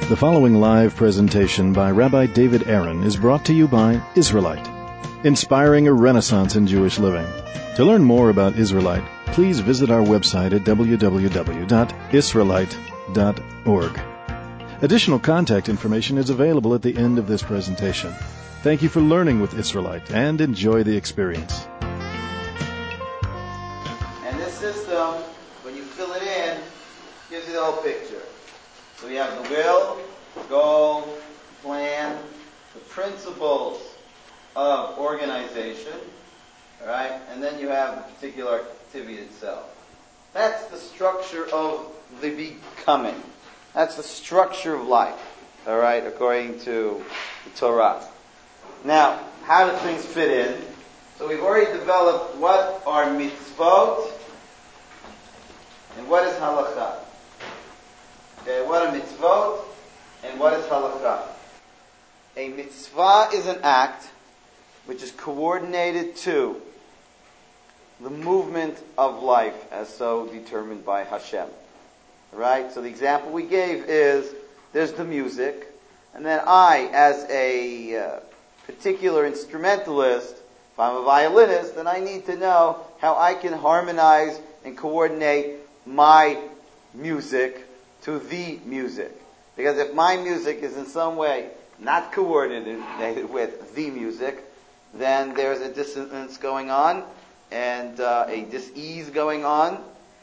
The following live presentation by Rabbi David Aaron is brought to you by Israelite, inspiring a renaissance in Jewish living. To learn more about Israelite, please visit our website at www.israelite.org. Additional contact information is available at the end of this presentation. Thank you for learning with Israelite and enjoy the experience. And this system, when you fill it in, gives you the whole picture. So we have the will, goal, plan, the principles of organization, all right? And then you have the particular activity itself. That's the structure of the becoming. That's the structure of life, all right, according to the Torah. Now, how do things fit in? So we've already developed what are mitzvot and what is halakha. Okay, what are mitzvot and what is halakha? A mitzvah is an act which is coordinated to the movement of life as so determined by Hashem. Right? So the example we gave is, there's the music, and then I, as a particular instrumentalist, if I'm a violinist, then I need to know how I can harmonize and coordinate my music to the music. Because if my music is in some way not coordinated with the music, then there's a dissonance going on and a dis-ease going on.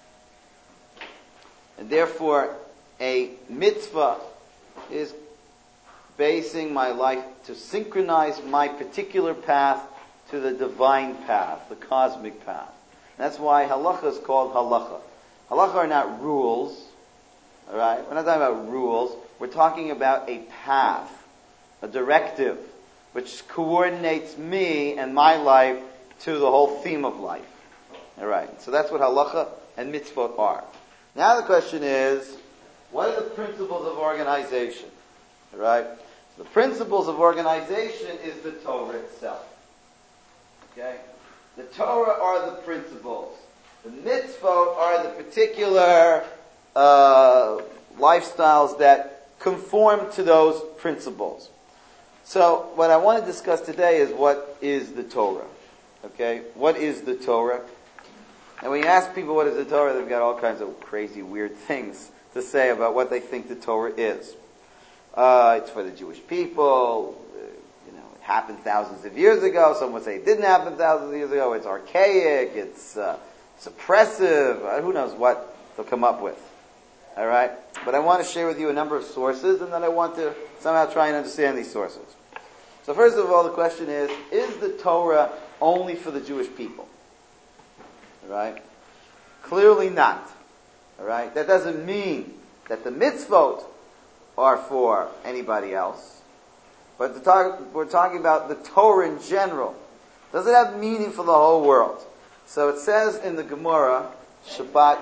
And therefore, a mitzvah is basing my life to synchronize my particular path to the divine path, the cosmic path. And that's why halacha is called halacha. Halacha are not rules. All right? We're not talking about rules. We're talking about a path, a directive, which coordinates me and my life to the whole theme of life. All right? So that's what halacha and mitzvot are. Now the question is, what are the principles of organization? All right? So the principles of organization is the Torah itself. Okay? The Torah are the principles. The mitzvot are the particular lifestyles that conform to those principles. So what I want to discuss today is what is the Torah. Okay? What is the Torah? And when you ask people what is the Torah, they've got all kinds of crazy, weird things to say about what they think the Torah is. It's for the Jewish people. It happened thousands of years ago. Some would say it didn't happen thousands of years ago. It's archaic. It's oppressive. Who knows what they'll come up with. All right? But I want to share with you a number of sources, and then I want to somehow try and understand these sources. So first of all, the question is the Torah only for the Jewish people? All right? Clearly not. All right? That doesn't mean that the mitzvot are for anybody else. But we're talking about the Torah in general. Does it have meaning for the whole world? So it says in the Gemara, Shabbat.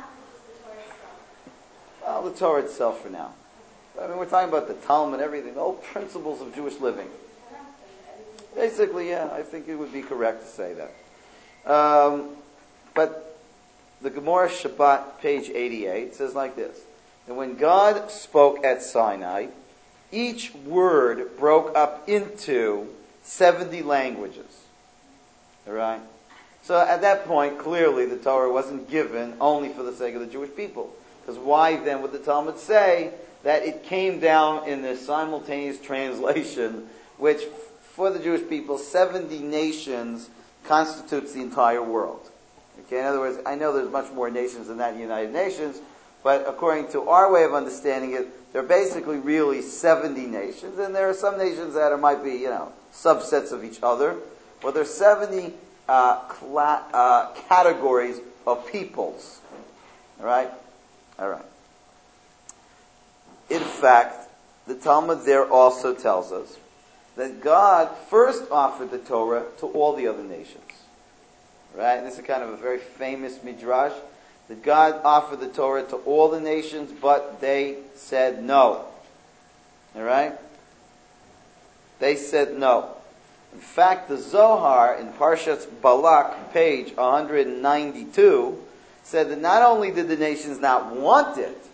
Well, the Torah itself for now. I mean, we're talking about the Talmud and everything, the whole principles of Jewish living. Basically, yeah, I think it would be correct to say that. But the Gemara Shabbat, page 88, says like this. And when God spoke at Sinai, each word broke up into 70 languages. All right? So at that point, clearly the Torah wasn't given only for the sake of the Jewish people. Because why then would the Talmud say that it came down in this simultaneous translation, which for the Jewish people, 70 nations constitutes the entire world. Okay, in other words, I know there's much more nations than that in the United Nations, but according to our way of understanding it, there are basically really 70 nations, and there are some nations that might be, subsets of each other. Well, there's 70 categories of peoples. All right? All right. In fact, the Talmud there also tells us that God first offered the Torah to all the other nations. Right? And this is kind of a very famous midrash, that God offered the Torah to all the nations, but they said no. All right? They said no. In fact, the Zohar in Parshat Balak, page 192, said that not only did the nations not want it,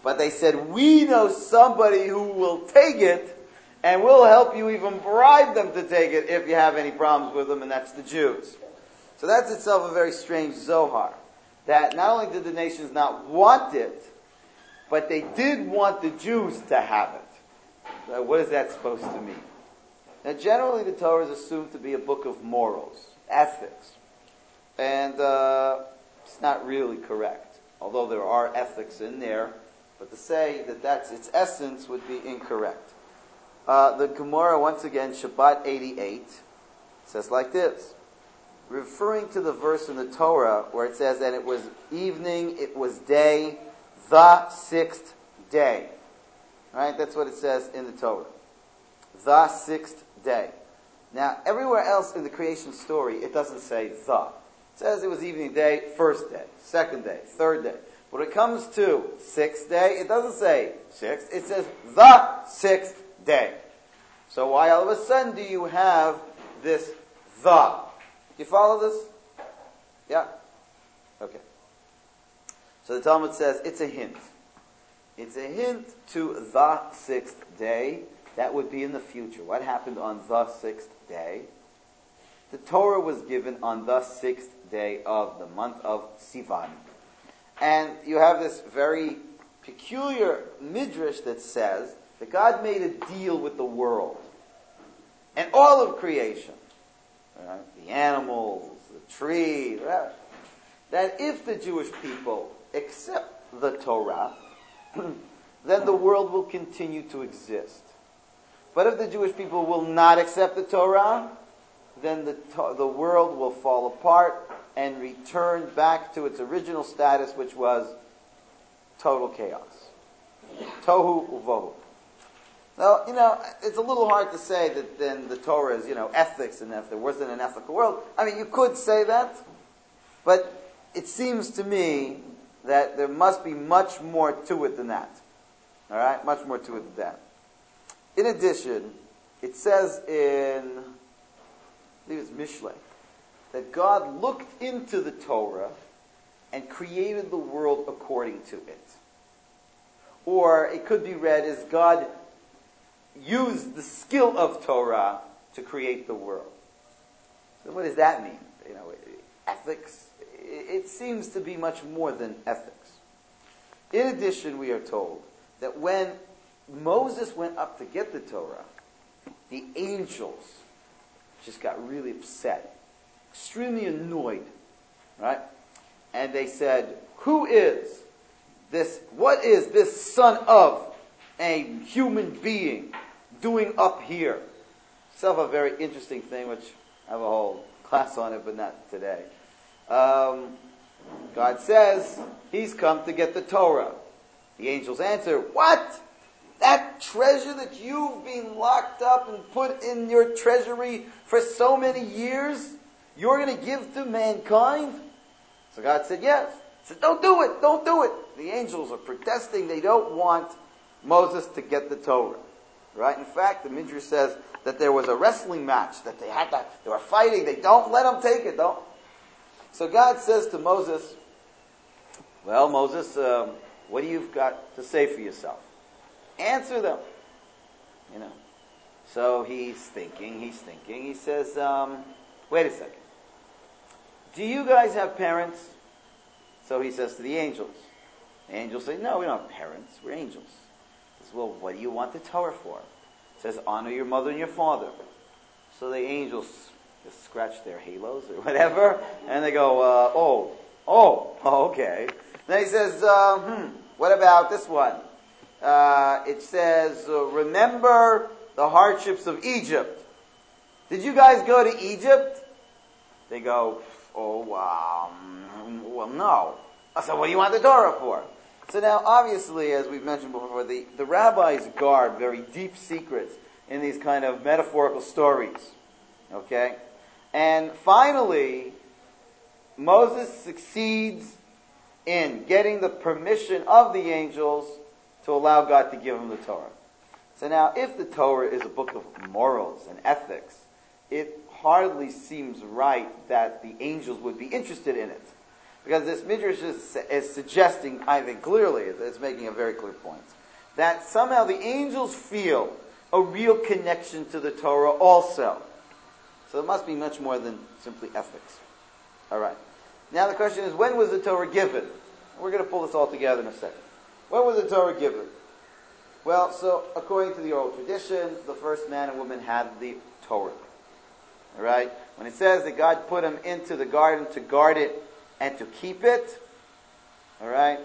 But they said, we know somebody who will take it, and we'll help you even bribe them to take it if you have any problems with them, and that's the Jews. So that's itself a very strange Zohar. That not only did the nations not want it, but they did want the Jews to have it. Now, what is that supposed to mean? Now, generally the Torah is assumed to be a book of morals, ethics. And it's not really correct. Although there are ethics in there, but to say that that's its essence would be incorrect. The Gemara, once again, Shabbat 88, says like this. Referring to the verse in the Torah where it says that it was evening, it was day, the sixth day. Right? That's what it says in the Torah. The sixth day. Now, everywhere else in the creation story, it doesn't say the. It says it was evening, day, first day, second day, third day. When it comes to sixth day, it doesn't say sixth, it says the sixth day. So why all of a sudden do you have this the? Do you follow this? Yeah? Okay. So the Talmud says it's a hint. It's a hint to the sixth day. That would be in the future. What happened on the sixth day? The Torah was given on the sixth day of the month of Sivan. And you have this very peculiar midrash that says that God made a deal with the world and all of creation. The animals, the trees, that if the Jewish people accept the Torah, then the world will continue to exist. But if the Jewish people will not accept the Torah, then the world will fall apart and return back to its original status, which was total chaos. Tohu uvohu. Now, it's a little hard to say that then the Torah is, ethics, and if there wasn't an ethical world. I mean, you could say that, but it seems to me that there must be much more to it than that. All right? Much more to it than that. In addition, it says in, I believe it's Mishlei, that God looked into the Torah and created the world according to it. Or it could be read as God used the skill of Torah to create the world. So what does that mean? Ethics? It seems to be much more than ethics. In addition, we are told that when Moses went up to get the Torah, the angels just got really upset, extremely annoyed, right? And they said, what is this son of a human being doing up here? Itself a very interesting thing, which I have a whole class on it, but not today. God says, he's come to get the Torah. The angels answer, what? That treasure that you've been locked up and put in your treasury for so many years, you're going to give to mankind? So God said, yes. He said, don't do it. The angels are protesting. They don't want Moses to get the Torah. Right? In fact, the Midrash says that there was a wrestling match that they were fighting. They don't let them take it. Don't. So God says to Moses, well, Moses, what do you got to say for yourself? Answer them. So he's thinking. He says, wait a second. Do you guys have parents? So he says to the angels. The angels say, no, we don't have parents. We're angels. He says, well, what do you want the Torah for? It says, honor your mother and your father. So the angels just scratch their halos or whatever, and they go, okay. Then he says, what about this one? It says, remember the hardships of Egypt. Did you guys go to Egypt? They go, well, no. So what do you want the Torah for? So now, obviously, as we've mentioned before, the rabbis guard very deep secrets in these kind of metaphorical stories. Okay? And finally, Moses succeeds in getting the permission of the angels to allow God to give him the Torah. So now, if the Torah is a book of morals and ethics, it hardly seems right that the angels would be interested in it. Because this Midrash is suggesting, I think clearly, it's making a very clear point, that somehow the angels feel a real connection to the Torah also. So it must be much more than simply ethics. All right. Now the question is, when was the Torah given? We're going to pull this all together in a second. When was the Torah given? Well, so according to the oral tradition, the first man and woman had the Torah. All right? When it says that God put them into the garden to guard it and to keep it, all right,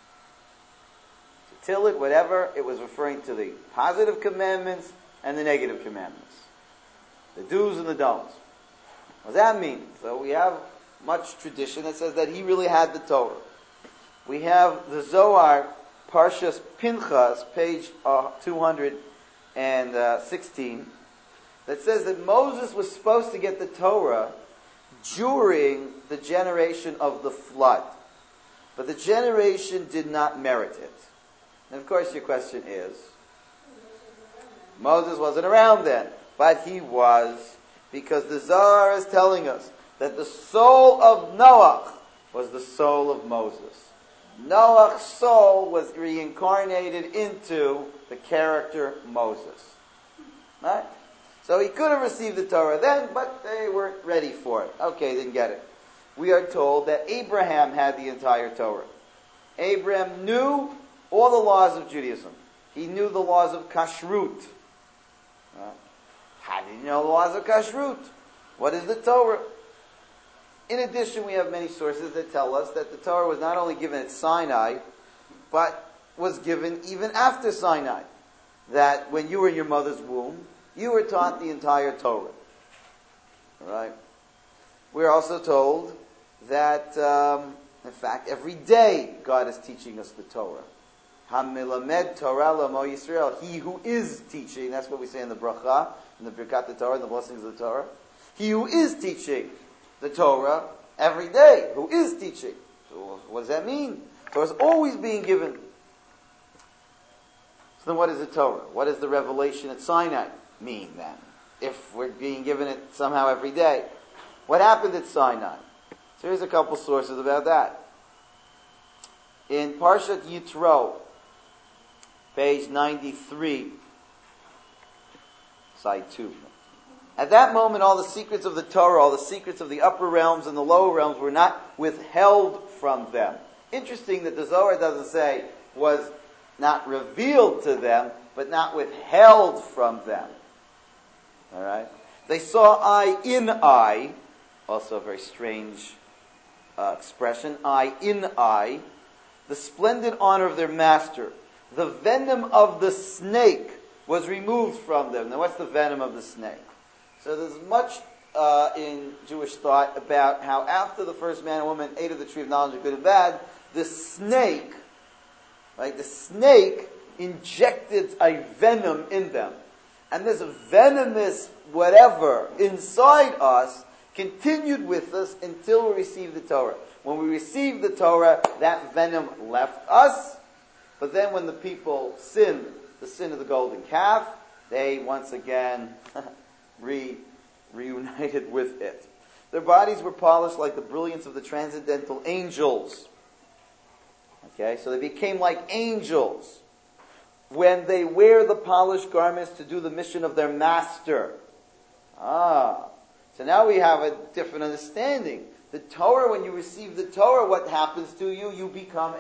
to till it, whatever, it was referring to the positive commandments and the negative commandments. The do's and the don'ts. What does that mean? So we have much tradition that says that he really had the Torah. We have the Zohar, Parshas Pinchas, page 216, that says that Moses was supposed to get the Torah during the generation of the flood. But the generation did not merit it. And of course your question is, Moses wasn't around then, but he was, because the Zohar is telling us that the soul of Noach was the soul of Moses. Noach's soul was reincarnated into the character Moses. Right? So he could have received the Torah then, but they weren't ready for it. Okay, didn't get it. We are told that Abraham had the entire Torah. Abraham knew all the laws of Judaism. He knew the laws of Kashrut. How did he know the laws of Kashrut? What is the Torah? In addition, we have many sources that tell us that the Torah was not only given at Sinai, but was given even after Sinai. That when you were in your mother's womb, you were taught the entire Torah. All right? We're also told that, in fact, every day God is teaching us the Torah. HaMelamed Torah L'Amo Yisrael. He who is teaching, that's what we say in the bracha, in the Birkat Torah, in the blessings of the Torah. He who is teaching the Torah every day, who is teaching. So what does that mean? Torah is always being given. So then what is the Torah? What does the revelation at Sinai mean then? If we're being given it somehow every day. What happened at Sinai? So here's a couple sources about that. In Parshat Yitro, page 93, side 2. At that moment, all the secrets of the Torah, all the secrets of the upper realms and the lower realms were not withheld from them. Interesting that the Zohar doesn't say was not revealed to them, but not withheld from them. All right? They saw eye in eye, also a very strange expression, eye in eye, the splendid honor of their master. The venom of the snake was removed from them. Now, what's the venom of the snake? So there's much in Jewish thought about how after the first man and woman ate of the tree of knowledge of good and bad, the snake injected a venom in them. And this venomous whatever inside us continued with us until we received the Torah. When we received the Torah, that venom left us. But then when the people sinned, the sin of the golden calf, they once again reunited with it. Their bodies were polished like the brilliance of the transcendental angels. Okay, so they became like angels when they wear the polished garments to do the mission of their master. So now we have a different understanding. The Torah, when you receive the Torah, what happens to you? You became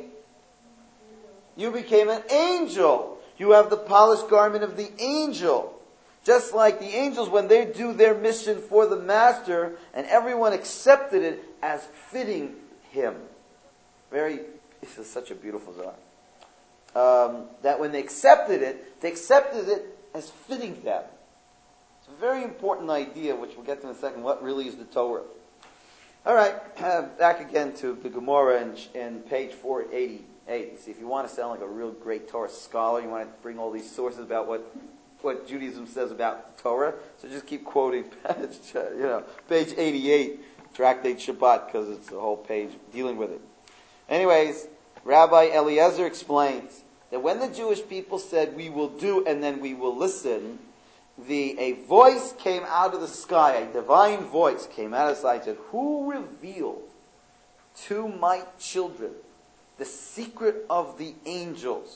an angel. You have the polished garment of the angel. Just like the angels, when they do their mission for the master, and everyone accepted it as fitting him. This is such a beautiful Zohar. That when they accepted it as fitting them. It's a very important idea, which we'll get to in a second, what really is the Torah. All right, back again to the Gemara in page 488. See, if you want to sound like a real great Torah scholar, you want to bring all these sources about what Judaism says about the Torah, so just keep quoting page 88, Tractate Shabbat, because it's the whole page dealing with it. Anyways, Rabbi Eliezer explains that when the Jewish people said, we will do and then we will listen, a voice came out of the sky, a divine voice came out of the sky and said, who revealed to my children the secret of the angels.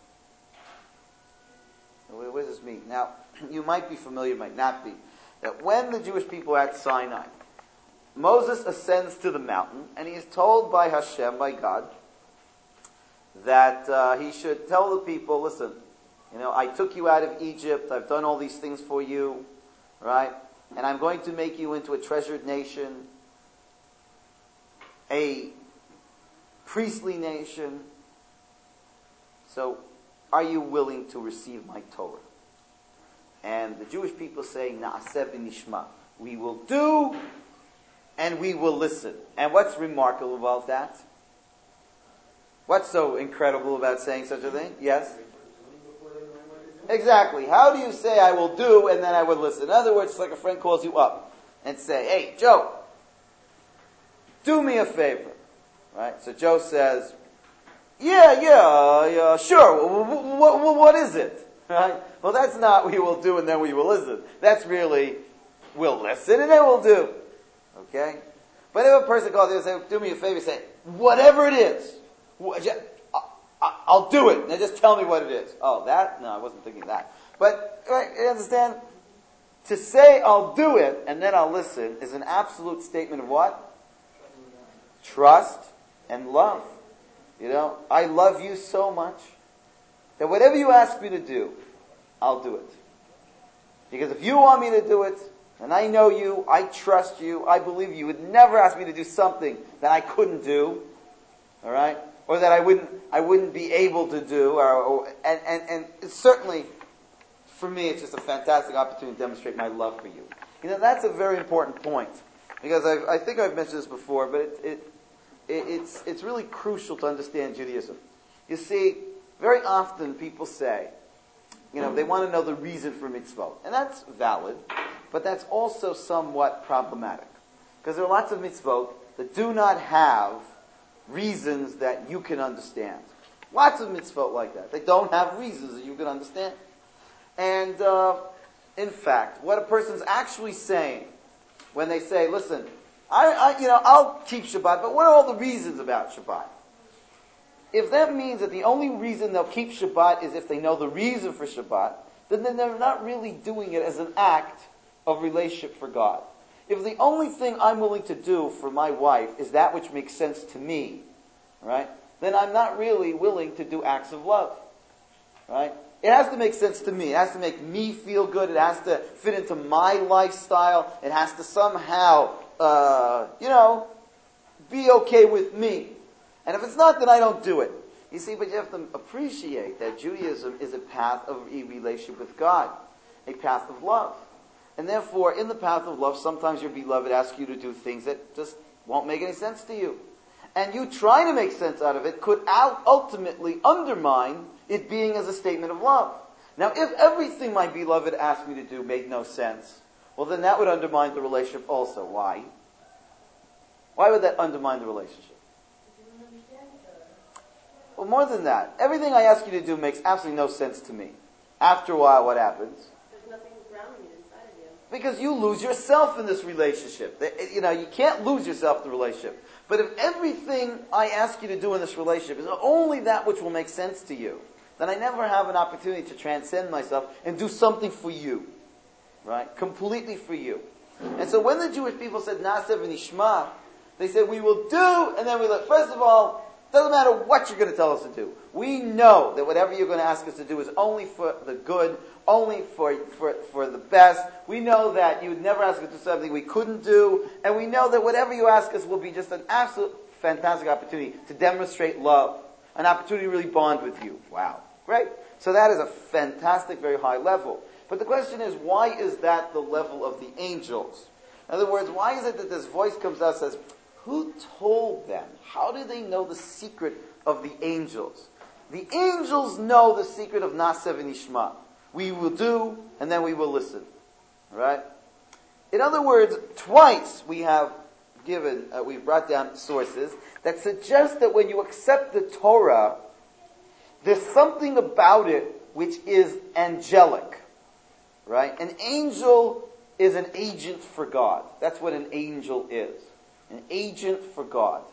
What does this mean? Now, you might be familiar, might not be, that when the Jewish people are at Sinai, Moses ascends to the mountain, and he is told by Hashem, by God, that he should tell the people, listen, I took you out of Egypt, I've done all these things for you, right? And I'm going to make you into a treasured nation, a priestly nation. So, are you willing to receive my Torah? And the Jewish people say, Na'aseh v'nishma. We will do, and we will listen. And what's remarkable about that? What's so incredible about saying such a thing? Yes? Exactly. How do you say I will do and then I would listen? In other words, it's like a friend calls you up and say, hey, Joe, do me a favor. Right? So Joe says, yeah, sure. What is it? Right? Well, that's not we will do and then we will listen. That's really, we'll listen and then we'll do. Okay? But if a person calls you and says, do me a favor, say, whatever it is, I'll do it. Now just tell me what it is. Oh, that? No, I wasn't thinking that. But, right, you understand? To say I'll do it and then I'll listen is an absolute statement of what? Trust and love. I love you so much that whatever you ask me to do, I'll do it. Because if you want me to do it, and I know you, I trust you, I believe you would never ask me to do something that I couldn't do, all right? Or that I wouldn't be able to do, and it's certainly, for me, it's just a fantastic opportunity to demonstrate my love for you. That's a very important point, because I think I've mentioned this before, but it's really crucial to understand Judaism. You see, very often people say, they want to know the reason for mitzvot, and that's valid, but that's also somewhat problematic, because there are lots of mitzvot that do not have reasons that you can understand. Lots of mitzvot like that. They don't have reasons that you can understand. And in fact, what a person's actually saying when they say, listen, I'll keep Shabbat, but what are all the reasons about Shabbat? If that means that the only reason they'll keep Shabbat is if they know the reason for Shabbat, then they're not really doing it as an act of relationship for God. If the only thing I'm willing to do for my wife is that which makes sense to me, right, then I'm not really willing to do acts of love. Right? It has to make sense to me. It has to make me feel good. It has to fit into my lifestyle. It has to somehow, be okay with me. And if it's not, then I don't do it. You see, but you have to appreciate that Judaism is a path of a relationship with God, a path of love. And therefore, in the path of love, sometimes your beloved asks you to do things that just won't make any sense to you. And you trying to make sense out of it could ultimately undermine it being as a statement of love. Now, if everything my beloved asked me to do made no sense, well, then that would undermine the relationship also. Why? Why would that undermine the relationship? Well, more than that. Everything I ask you to do makes absolutely no sense to me. After a while, what happens? Because you lose yourself in this relationship. You can't lose yourself in the relationship. But if everything I ask you to do in this relationship is only that which will make sense to you, then I never have an opportunity to transcend myself and do something for you. Right? Completely for you. And so when the Jewish people said, Na'aseh v'nishma, they said, we will do, and then we let. First of all, doesn't matter what you're going to tell us to do. We know that whatever you're going to ask us to do is only for the good, only for the best. We know that you would never ask us to do something we couldn't do, and we know that whatever you ask us will be just an absolute fantastic opportunity to demonstrate love, an opportunity to really bond with you. Wow. Great. So that is a fantastic, very high level. But the question is, why is that the level of the angels? In other words, why is it that this voice comes out and says, who told them? How do they know the secret of the angels? The angels know the secret of Na'aseh v'nishma. We will do, and then we will listen. Right? In other words, twice we've brought down sources that suggest that when you accept the Torah, there's something about it which is angelic. Right? An angel is an agent for God. That's what an angel is. An agent for God.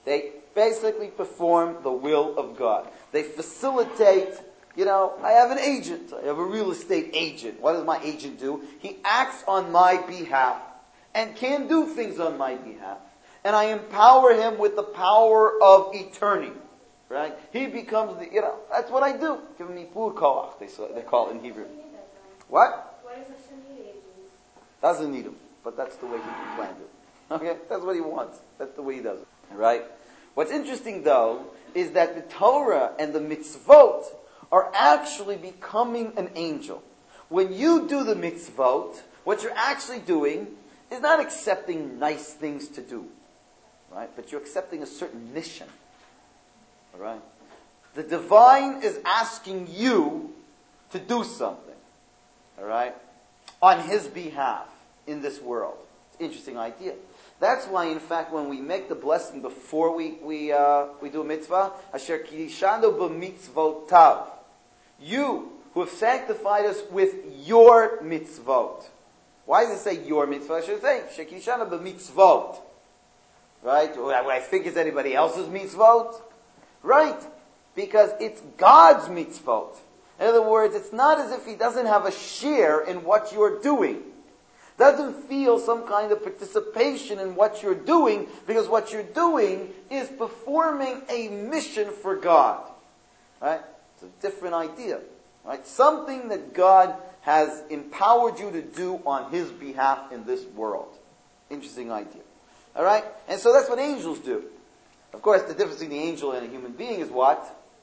They basically perform the will of God. They facilitate, I have an agent. I have a real estate agent. What does my agent do? He acts on my behalf and can do things on my behalf. And I empower him with the power of eternity. Right? He becomes that's what I do. Give me food koach, they call it in Hebrew. What? Why does Hashem need agents? Doesn't need them, but that's the way he planned it. Okay? That's what he wants. That's the way he does it. Right? What's interesting though, is that the Torah and the mitzvot are actually becoming an angel. When you do the mitzvot, what you're actually doing is not accepting nice things to do. Right? But you're accepting a certain mission. Alright? The divine is asking you to do something. Alright? On his behalf in this world. It's an interesting idea. That's why, in fact, when we make the blessing before we do a mitzvah, Asher kirishanu b'mitzvotav. You, who have sanctified us with your mitzvot. Why does it say your mitzvah? I should say, Asher kirishanu b'mitzvot. Right? I think it's anybody else's mitzvot. Right. Because it's God's mitzvot. In other words, it's not as if he doesn't have a share in what you're doing. Doesn't feel some kind of participation in what you're doing, because what you're doing is performing a mission for God. Right? It's a different idea. Right? Something that God has empowered you to do on his behalf in this world. Interesting idea. Alright? And so that's what angels do. Of course, the difference between the angel and a human being is what?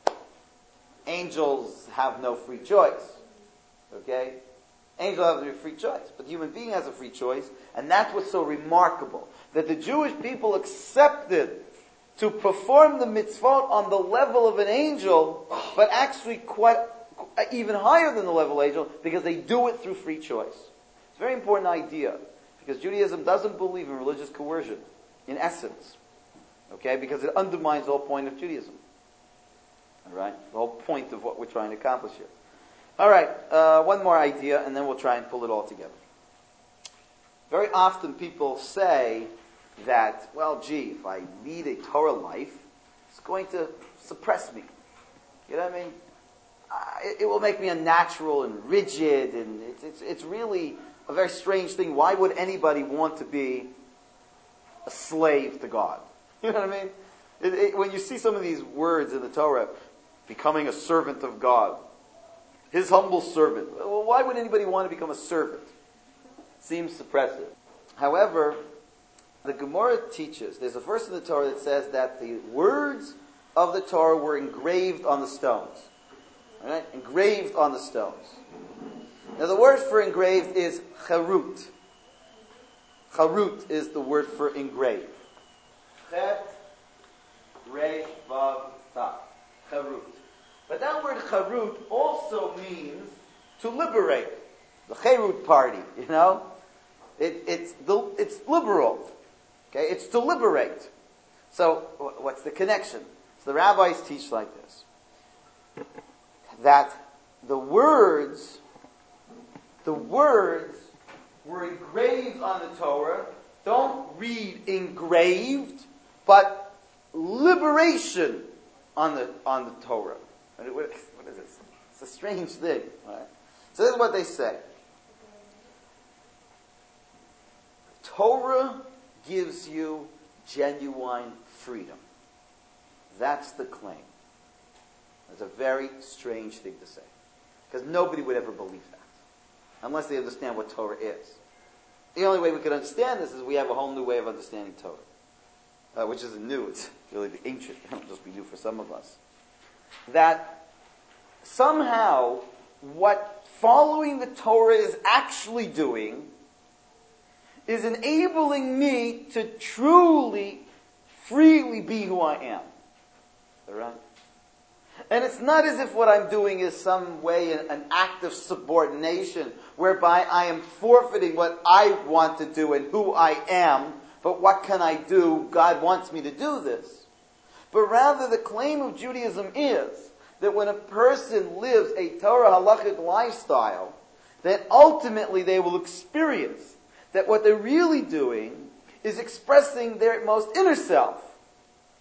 Angels have no free choice. Okay? Angels have no free choice. But the human being has a free choice. And that's what's so remarkable. That the Jewish people accepted to perform the mitzvot on the level of an angel, but actually quite even higher than the level of angel, because they do it through free choice. It's a very important idea. Because Judaism doesn't believe in religious coercion, in essence. Okay? Because it undermines the whole point of Judaism. Alright? The whole point of what we're trying to accomplish here. Alright, one more idea, and then we'll try and pull it all together. Very often people say that, if I lead a Torah life, it's going to suppress me. You know what I mean? It will make me unnatural and rigid, and it's really a very strange thing. Why would anybody want to be a slave to God? You know what I mean? When you see some of these words in the Torah, becoming a servant of God, his humble servant. Well, why would anybody want to become a servant? Seems suppressive. However, the Gemara teaches, there's a verse in the Torah that says that the words of the Torah were engraved on the stones. Alright? Engraved on the stones. Now the word for engraved is charut. Charut is the word for engraved. Chet, resh, vav, tav. Charut. But that word charut also means to liberate. The Cherut party, It's liberal. Okay? It's to liberate. So, what's the connection? So the rabbis teach like this. That the words were engraved on the Torah. Don't read engraved, but liberation on the Torah. What is this? It's a strange thing. Right? So this is what they say. Torah gives you genuine freedom. That's the claim. It's a very strange thing to say. Because nobody would ever believe that. Unless they understand what Torah is. The only way we can understand this is we have a whole new way of understanding Torah. Which isn't new, it's really the ancient. It'll just be new for some of us. That somehow what following the Torah is actually doing is enabling me to truly, freely be who I am. Alright? And it's not as if what I'm doing is some way an act of subordination whereby I am forfeiting what I want to do and who I am, but what can I do? God wants me to do this. But rather the claim of Judaism is that when a person lives a Torah halachic lifestyle, then ultimately they will experience that what they're really doing is expressing their most inner self.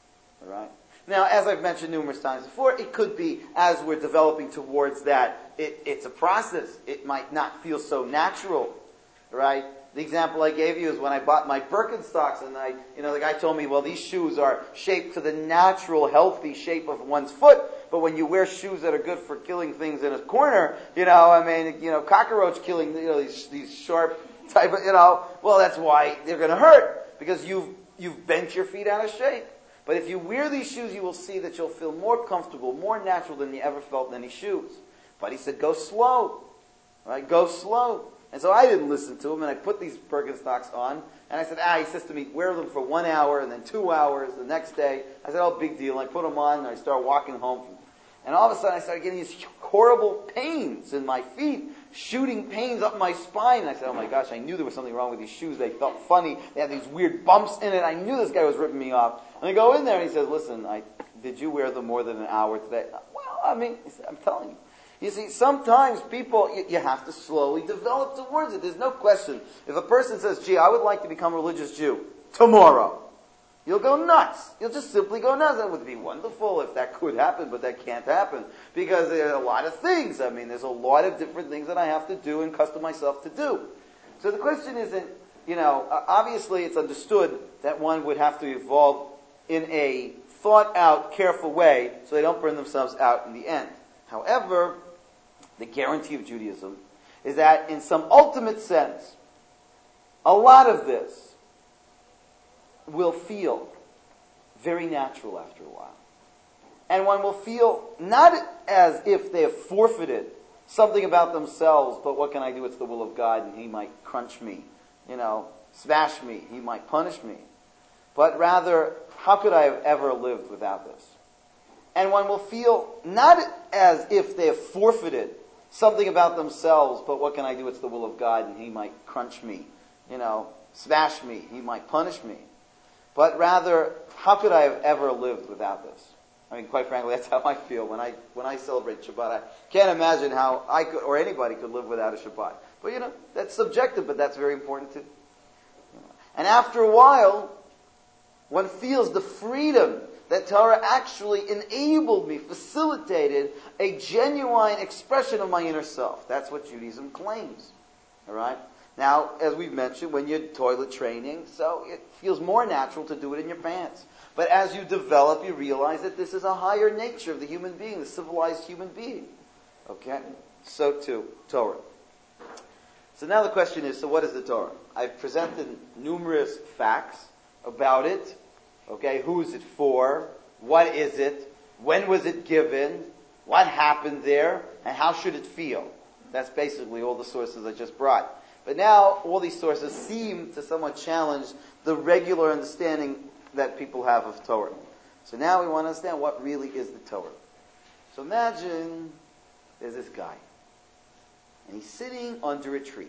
All right? Now, as I've mentioned numerous times before, it could be, as we're developing towards that, it's a process. It might not feel so natural, right? The example I gave you is when I bought my Birkenstocks, and the guy told me, well, these shoes are shaped to the natural, healthy shape of one's foot, but when you wear shoes that are good for killing things in a corner, cockroach killing, these sharp type of, well, that's why they're going to hurt, because you've bent your feet out of shape. But if you wear these shoes, you will see that you'll feel more comfortable, more natural than you ever felt in any shoes. But he said, go slow. Right? Go slow. And so I didn't listen to him, and I put these Birkenstocks on, and I said, he says to me, wear them for 1 hour, and then 2 hours the next day. I said, oh, big deal. And I put them on, and I started walking home. And all of a sudden, I started getting these horrible pains in my feet, shooting pains up my spine. And I said, oh my gosh, I knew there was something wrong with these shoes. They felt funny. They had these weird bumps in it. I knew this guy was ripping me off. And I go in there, and he says, listen, did you wear them more than an hour today? Well, he said, I'm telling you. You see, sometimes people, you have to slowly develop towards it. There's no question. If a person says, gee, I would like to become a religious Jew tomorrow, you'll go nuts. You'll just simply go nuts. That would be wonderful if that could happen, but that can't happen. Because there are a lot of things. There's a lot of different things that I have to do and custom myself to do. So the question isn't, obviously it's understood that one would have to evolve in a thought-out, careful way so they don't burn themselves out in the end. However, the guarantee of Judaism is that in some ultimate sense, a lot of this will feel very natural after a while. And one will feel not as if they have forfeited something about themselves, but what can I do? It's the will of God, and He might crunch me, smash me, He might punish me. But rather, how could I have ever lived without this? And one will feel not as if they have forfeited something about themselves, but what can I do? It's the will of God, and He might crunch me, smash me, He might punish me. But rather, how could I have ever lived without this? Quite frankly, that's how I feel when I celebrate Shabbat. I can't imagine how I could, or anybody could live without a Shabbat. But that's subjective, but that's very important too. And after a while, one feels the freedom that Torah actually enabled me, facilitated a genuine expression of my inner self. That's what Judaism claims. All right? Now, as we've mentioned, when you're toilet training, so it feels more natural to do it in your pants. But as you develop, you realize that this is a higher nature of the human being, the civilized human being. Okay? So too, Torah. So now the question is, so what is the Torah? I've presented numerous facts about it. Okay, who is it for? What is it? When was it given? What happened there? And how should it feel? That's basically all the sources I just brought. But now, all these sources seem to somewhat challenge the regular understanding that people have of Torah. So now we want to understand what really is the Torah. So imagine there's this guy, and he's sitting under a tree.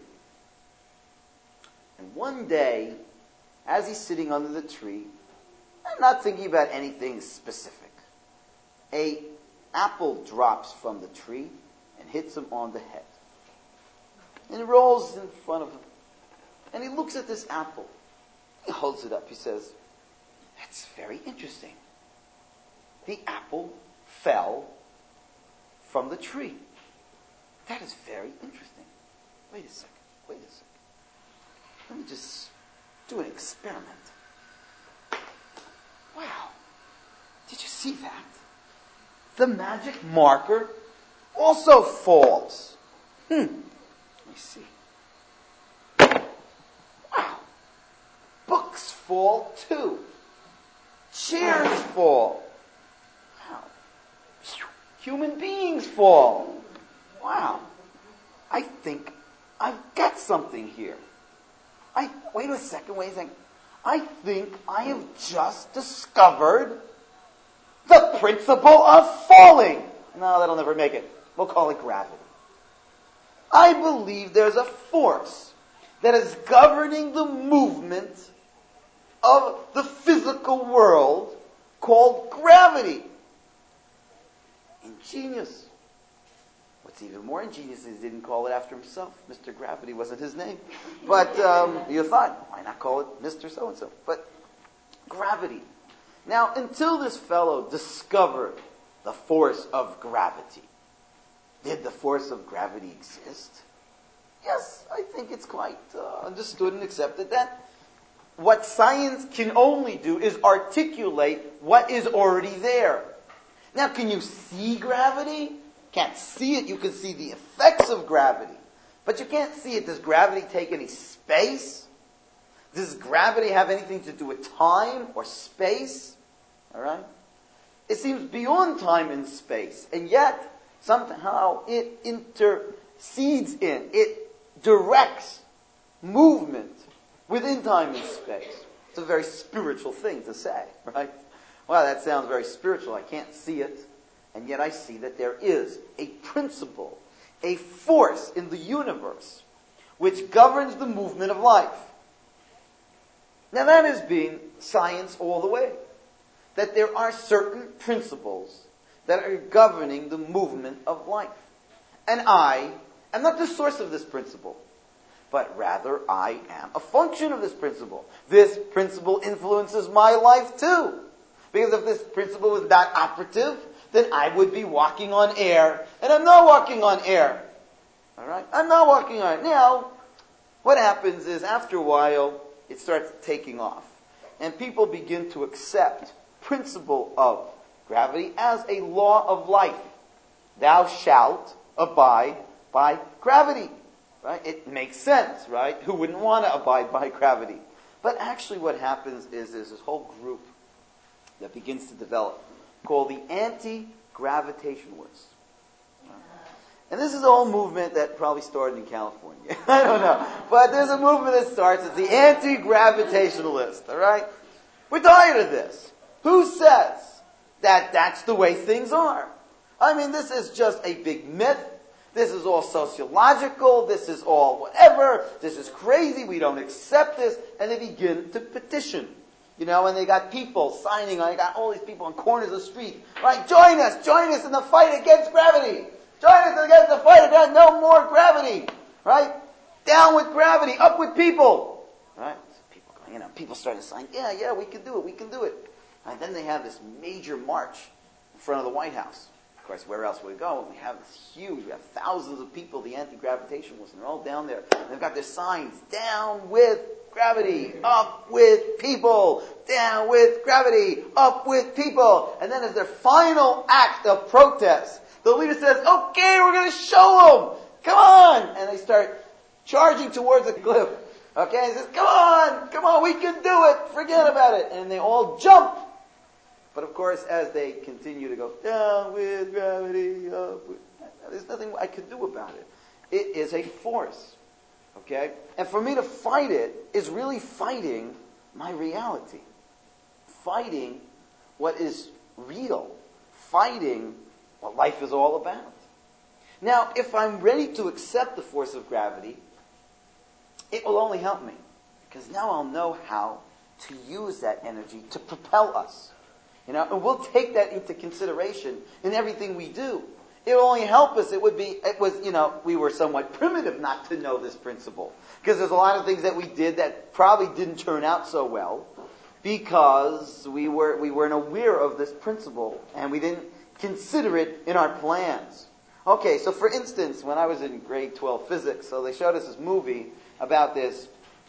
And one day, as he's sitting under the tree, I'm not thinking about anything specific. An apple drops from the tree and hits him on the head. And it rolls in front of him. And he looks at this apple. He holds it up. He says, that's very interesting. The apple fell from the tree. That is very interesting. Wait a second. Let me just do an experiment. Wow. Did you see that? The magic marker also falls. Let me see. Wow. Books fall too. Chairs fall. Wow. Human beings fall. Wow. I think I've got something here. Wait a second. I think I have just discovered the principle of falling. No, that'll never make it. We'll call it gravity. I believe there's a force that is governing the movement of the physical world called gravity. Ingenious. What's even more ingenious is he didn't call it after himself. Mr. Gravity wasn't his name. But you thought, why not call it Mr. So-and-so? But gravity. Now, until this fellow discovered the force of gravity, did the force of gravity exist? Yes, I think it's quite understood and accepted that what science can only do is articulate what is already there. Now, can you see gravity? Can't see it. You can see the effects of gravity. But you can't see it. Does gravity take any space? Does gravity have anything to do with time or space? All right? It seems beyond time and space. And yet, somehow it intercedes in. It directs movement within time and space. It's a very spiritual thing to say, right? Wow, that sounds very spiritual. I can't see it. And yet I see that there is a principle, a force in the universe which governs the movement of life. Now that has been science all the way. That there are certain principles that are governing the movement of life. And I am not the source of this principle, but rather I am a function of this principle. This principle influences my life too. Because if this principle was not operative, then I would be walking on air. And I'm not walking on air. Alright? I'm not walking on air. Now, what happens is after a while, it starts taking off. And people begin to accept principle of gravity as a law of life. Thou shalt abide by gravity. Right? It makes sense, right? Who wouldn't want to abide by gravity? But actually what happens is there's this whole group that begins to develop called the anti-gravitationalists. And this is a whole movement that probably started in California. I don't know. But there's a movement that starts. It's the anti-gravitationalist. All right? We're tired of this. Who says that that's the way things are? I mean, this is just a big myth. This is all sociological. This is all whatever. This is crazy. We don't accept this. And they begin to petition. You know, and they got people signing on. They got all these people on corners of the street. Right? Join us in the fight against gravity. Join us against the fight against no more gravity. Right? Down with gravity. Up with people. Right? People going, people starting to sign. Yeah, we can do it. And then they have this major march in front of the White House. Of course, where else would we go? We have this huge, we have thousands of people, the anti-gravitationalists, and they're all down there. And they've got their signs, down with gravity, up with people, down with gravity, up with people. And then as their final act of protest, the leader says, okay, we're going to show them. Come on. And they start charging towards the cliff. Okay, he says, come on, we can do it. Forget about it. And they all jump. But of course, as they continue to go down with gravity, up with, there's nothing I can do about it. It is a force. Okay? And for me to fight it is really fighting my reality. Fighting what is real. Fighting what life is all about. Now, if I'm ready to accept the force of gravity, it will only help me. Because now I'll know how to use that energy to propel us. And we'll take that into consideration in everything we do. It will only help us. We were somewhat primitive not to know this principle. Because there's a lot of things that we did that probably didn't turn out so well because we weren't aware of this principle and we didn't consider it in our plans. Okay, so for instance, when I was in grade 12 physics, so they showed us this movie about this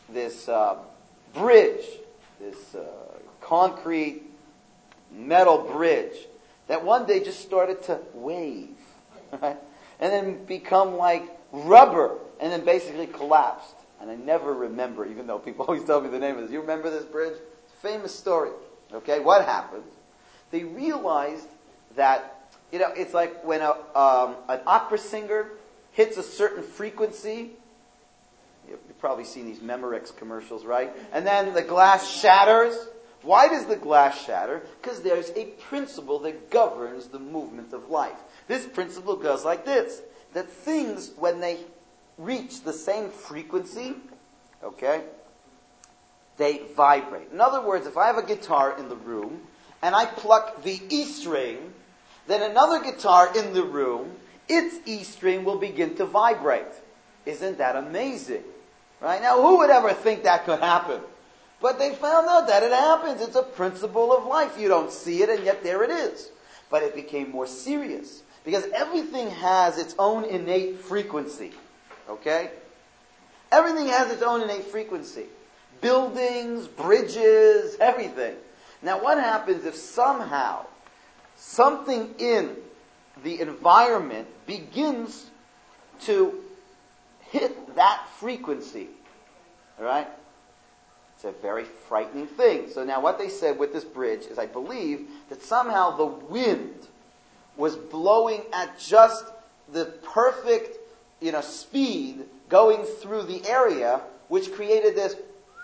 bridge, this concrete metal bridge that one day just started to wave, right? And then become like rubber and then basically collapsed. And I never remember, even though people always tell me the name of this. You remember this bridge? It's a famous story. Okay, what happened? They realized that, it's like when an opera singer hits a certain frequency. You've probably seen these Memorex commercials, right? And then the glass shatters. Why does the glass shatter? Because there's a principle that governs the movement of life. This principle goes like this. That things, when they reach the same frequency, okay, they vibrate. In other words, if I have a guitar in the room, and I pluck the E string, then another guitar in the room, its E string will begin to vibrate. Isn't that amazing? Right? Now, who would ever think that could happen? But they found out that it happens. It's a principle of life. You don't see it, and yet there it is. But it became more serious, because everything has its own innate frequency. Okay? Everything has its own innate frequency. Buildings, bridges, everything. Now what happens if somehow something in the environment begins to hit that frequency? Alright? It's a very frightening thing. So now what they said with this bridge is, I believe, that somehow the wind was blowing at just the perfect, speed going through the area, which created this.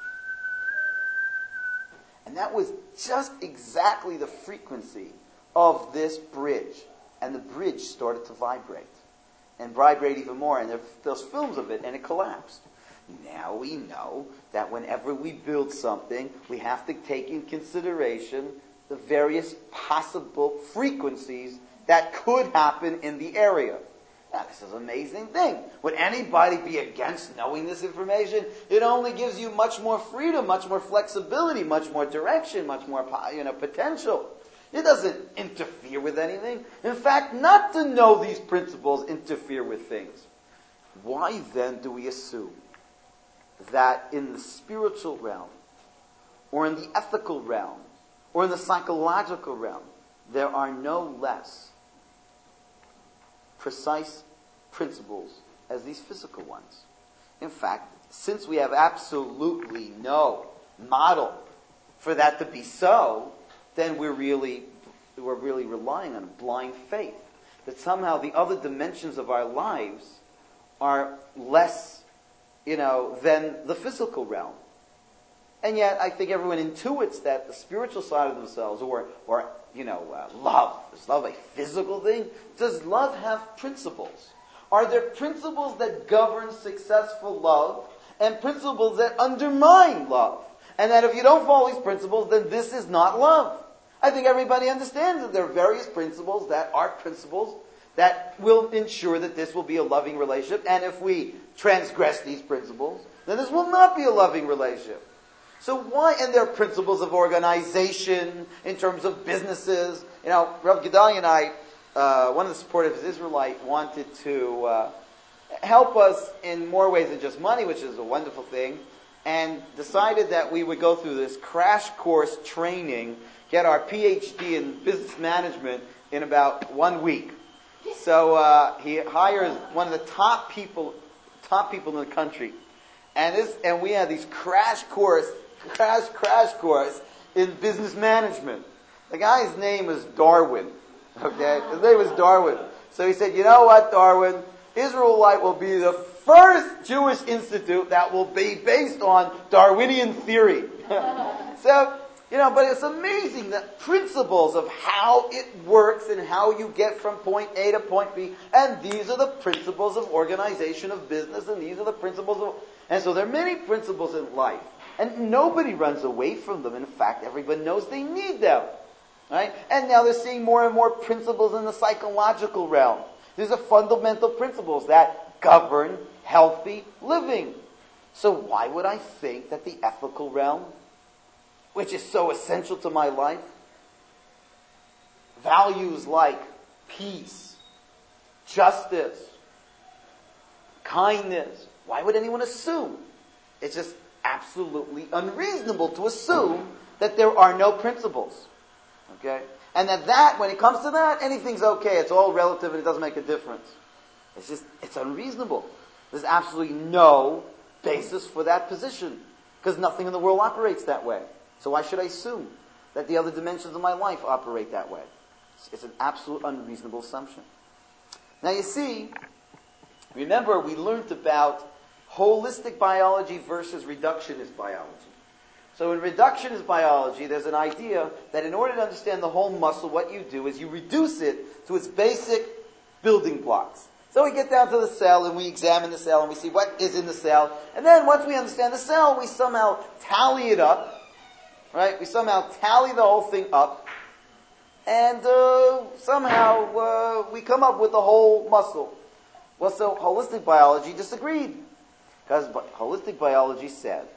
And that was just exactly the frequency of this bridge. And the bridge started to vibrate. And vibrate even more. And there's films of it, and it collapsed. Now we know that whenever we build something, we have to take in consideration the various possible frequencies that could happen in the area. Now, this is an amazing thing. Would anybody be against knowing this information? It only gives you much more freedom, much more flexibility, much more direction, much more potential. It doesn't interfere with anything. In fact, not to know these principles interfere with things. Why then do we assume that in the spiritual realm, or in the ethical realm, or in the psychological realm, there are no less precise principles as these physical ones? In fact, since we have absolutely no model for that to be so, then we're really relying on blind faith. That somehow the other dimensions of our lives are less, than the physical realm. And yet, I think everyone intuits that the spiritual side of themselves, or love. Is love a physical thing? Does love have principles? Are there principles that govern successful love, and principles that undermine love? And that if you don't follow these principles, then this is not love. I think everybody understands that there are various principles that are principles that will ensure that this will be a loving relationship. And if we transgress these principles, then this will not be a loving relationship. So why? And there are principles of organization in terms of businesses. Rav Gedalia and I, one of the supporters of Israelite, wanted to help us in more ways than just money, which is a wonderful thing, and decided that we would go through this crash course training, get our PhD in business management in about 1 week. So he hires one of the top people in the country, and we had these crash course in business management. The guy's name is Darwin. Okay, his name is Darwin. So he said, "You know what, Darwin? Israelite will be the first Jewish institute that will be based on Darwinian theory." But it's amazing the principles of how it works and how you get from point A to point B. And these are the principles of organization of business, and these are the principles of... And so there are many principles in life. And nobody runs away from them. In fact, everyone knows they need them. Right? And now they're seeing more and more principles in the psychological realm. These are fundamental principles that govern healthy living. So why would I think that the ethical realm, which is so essential to my life, values like peace, justice, kindness, why would anyone assume? It's just absolutely unreasonable to assume that there are no principles. Okay? And that when it comes to that, anything's okay. It's all relative and it doesn't make a difference. It's unreasonable. There's absolutely no basis for that position, because nothing in the world operates that way. So why should I assume that the other dimensions of my life operate that way? It's an absolute unreasonable assumption. Now you see, remember we learned about holistic biology versus reductionist biology. So in reductionist biology, there's an idea that in order to understand the whole muscle, what you do is you reduce it to its basic building blocks. So we get down to the cell and we examine the cell and we see what is in the cell. And then once we understand the cell, we somehow tally it up. Right? We somehow tally the whole thing up. And somehow we come up with the whole muscle. Well, so holistic biology disagreed. Because holistic biology said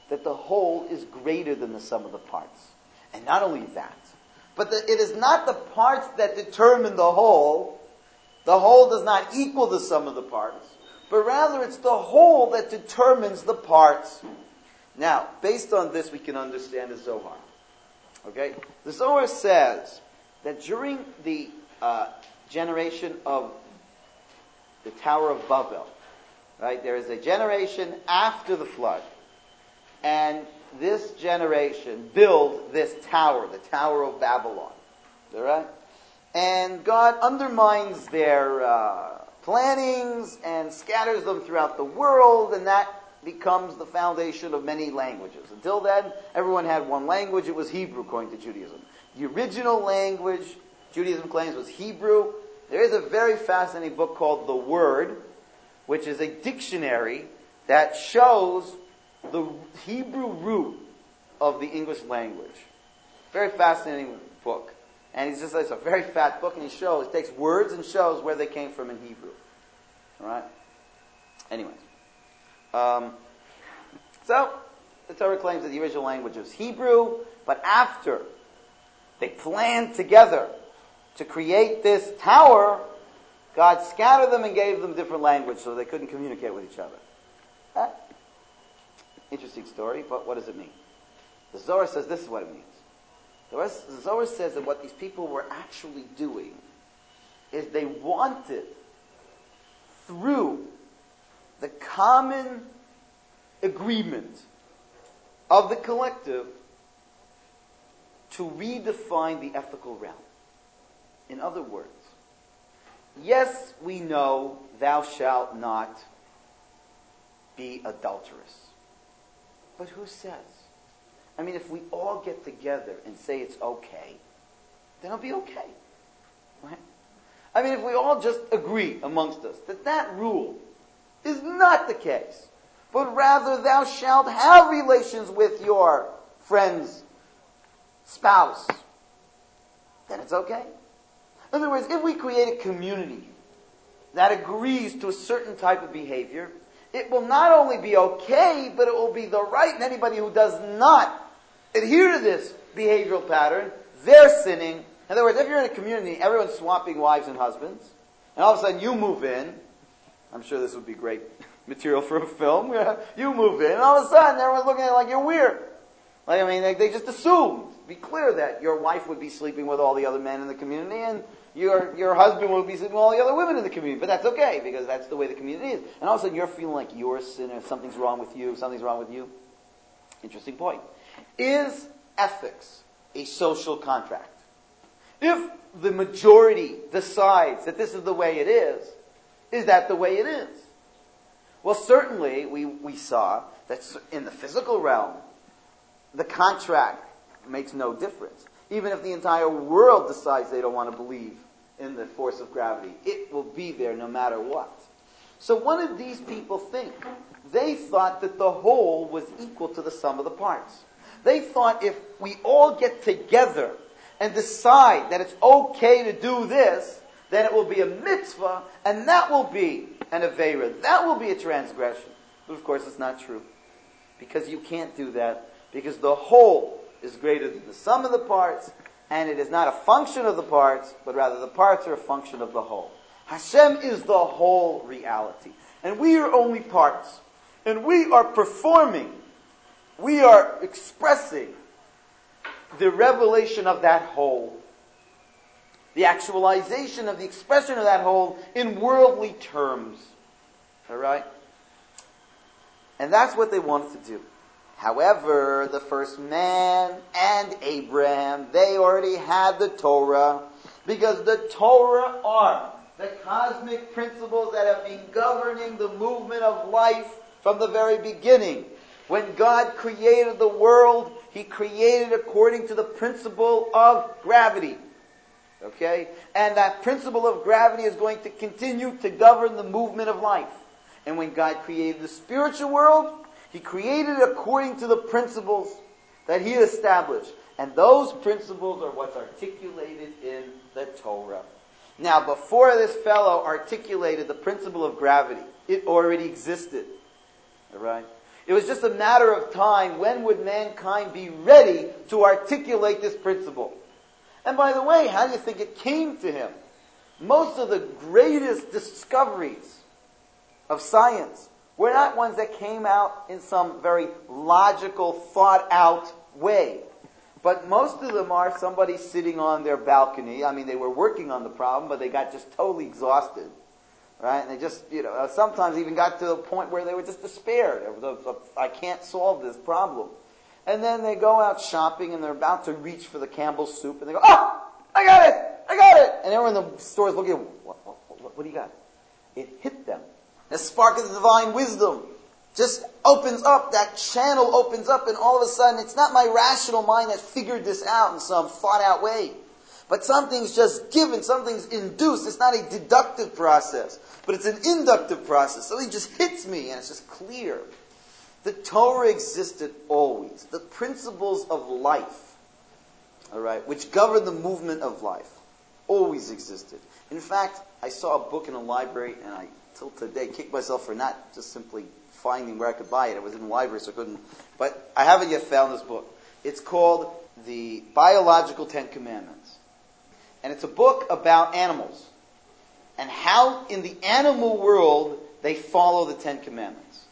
that the whole is greater than the sum of the parts. And not only that, but it is not the parts that determine the whole. The whole does not equal the sum of the parts, but rather it's the whole that determines the parts. Now, based on this, we can understand the Zohar. Okay? The Zohar says that during the generation of the Tower of Babel, right, there is a generation after the flood, and this generation build this tower, the Tower of Babylon. All right? And God undermines their plannings and scatters them throughout the world, and that becomes the foundation of many languages. Until then, everyone had one language. It was Hebrew, according to Judaism. The original language, Judaism claims, was Hebrew. There is a very fascinating book called The Word, which is a dictionary that shows the Hebrew root of the English language. Very fascinating book. And it's a very fat book, and he takes words and shows where they came from in Hebrew. Alright? Anyways. So, the Torah claims that the original language is Hebrew, but after they planned together to create this tower, God scattered them and gave them different language so they couldn't communicate with each other. Interesting story, but what does it mean? The Zohar says this is what it means. The Zohar says that what these people were actually doing is they wanted, through the common agreement of the collective, to redefine the ethical realm. In other words, yes, we know thou shalt not be adulterous. But who says? I mean, if we all get together and say it's okay, then it'll be okay. Right? I mean, if we all just agree amongst us that rule is not the case, but rather thou shalt have relations with your friend's spouse, then it's okay. In other words, if we create a community that agrees to a certain type of behavior, it will not only be okay, but it will be the right, and anybody who does not adhere to this behavioral pattern, they're sinning. In other words, if you're in a community, everyone's swapping wives and husbands, and all of a sudden you move in, I'm sure this would be great material for a film, you move in, and all of a sudden everyone's looking at it like you're weird. Like, I mean, they just assumed, be clear that your wife would be sleeping with all the other men in the community, and your husband would be sleeping with all the other women in the community. But that's okay, because that's the way the community is. And all of a sudden you're feeling like you're a sinner, something's wrong with you. Interesting point. Is ethics a social contract? If the majority decides that this is the way it is that the way it is? Well, certainly we saw that in the physical realm, the contract makes no difference. Even if the entire world decides they don't want to believe in the force of gravity, it will be there no matter what. So what did these people think? They thought that the whole was equal to the sum of the parts. They thought if we all get together and decide that it's okay to do this, then it will be a mitzvah, and that will be an aveira. That will be a transgression. But of course it's not true. Because you can't do that. Because the whole is greater than the sum of the parts, and it is not a function of the parts, but rather the parts are a function of the whole. Hashem is the whole reality. And we are only parts. And we are performing, we are expressing the revelation of that whole. The actualization of the expression of that whole in worldly terms. Alright? And that's what they wanted to do. However, the first man and Abraham, they already had the Torah, because the Torah are the cosmic principles that have been governing the movement of life from the very beginning. When God created the world, He created according to the principle of gravity. Okay? And that principle of gravity is going to continue to govern the movement of life. And when God created the spiritual world, He created it according to the principles that He established. And those principles are what's articulated in the Torah. Now, before this fellow articulated the principle of gravity, it already existed. Alright? It was just a matter of time. When would mankind be ready to articulate this principle? And by the way, how do you think it came to him? Most of the greatest discoveries of science were not ones that came out in some very logical, thought-out way. But most of them are somebody sitting on their balcony. I mean, they were working on the problem, but they got just totally exhausted. Right? And they just, sometimes even got to the point where they were just despaired. I can't solve this problem. And then they go out shopping and they're about to reach for the Campbell's soup and they go, oh, I got it! And everyone in the store is looking at, what do you got? It hit them. The spark of the divine wisdom just opens up, that channel opens up, and all of a sudden it's not my rational mind that figured this out in some thought out way. But something's just given, something's induced. It's not a deductive process, but it's an inductive process. Something just hits me and it's just clear. The Torah existed always. The principles of life, all right, which govern the movement of life, always existed. In fact, I saw a book in a library and I, till today, kicked myself for not just simply finding where I could buy it. It was in the library, so I couldn't. But I haven't yet found this book. It's called The Biological Ten Commandments. And it's a book about animals and how in the animal world they follow the Ten Commandments.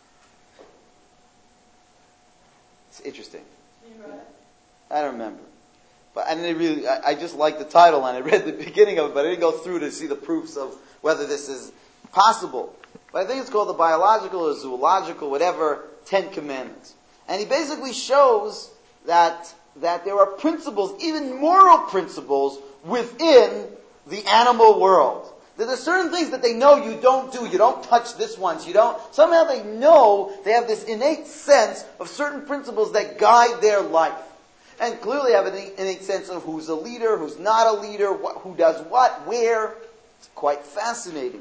It's interesting. I don't remember. But I just liked the title and I read the beginning of it, but I didn't go through to see the proofs of whether this is possible. But I think it's called the biological or zoological, whatever, Ten Commandments. And he basically shows that there are principles, even moral principles, within the animal world. There are certain things that they know you don't do. You don't touch this once. Somehow they know, they have this innate sense of certain principles that guide their life. And clearly have an innate sense of who's a leader, who's not a leader, who does what, where. It's quite fascinating.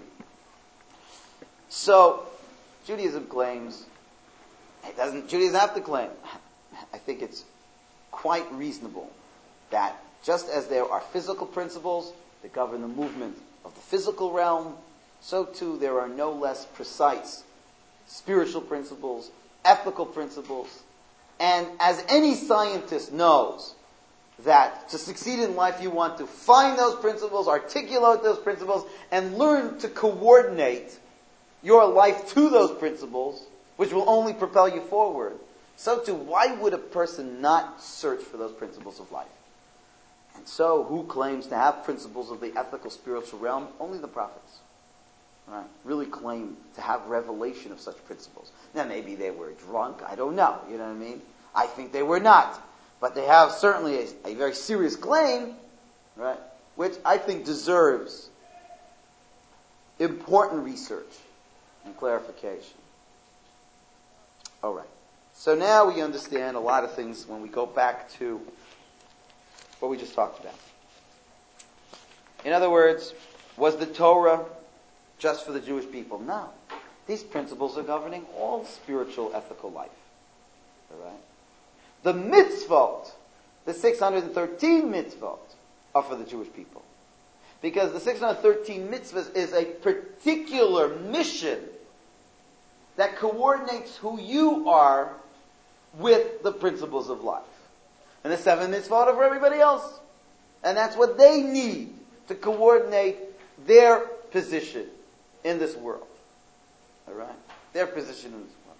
So, Judaism claims, Judaism have to claim, I think it's quite reasonable that just as there are physical principles that govern the movement of the physical realm, so too there are no less precise spiritual principles, ethical principles, and as any scientist knows, that to succeed in life you want to find those principles, articulate those principles, and learn to coordinate your life to those principles, which will only propel you forward. So too, why would a person not search for those principles of life? And so, who claims to have principles of the ethical spiritual realm? Only the prophets. Right? Really claim to have revelation of such principles. Now maybe they were drunk, I don't know, you know what I mean? I think they were not. But they have certainly a very serious claim, right, which I think deserves important research and clarification. All right. So now we understand a lot of things when we go back to what we just talked about. In other words, was the Torah just for the Jewish people? No. These principles are governing all spiritual, ethical life. All right? The mitzvot, the 613 mitzvot, are for the Jewish people. Because the 613 mitzvahs is a particular mission that coordinates who you are with the principles of life. And the 7 mitzvot are for everybody else. And that's what they need to coordinate their position in this world. All right? Their position in this world.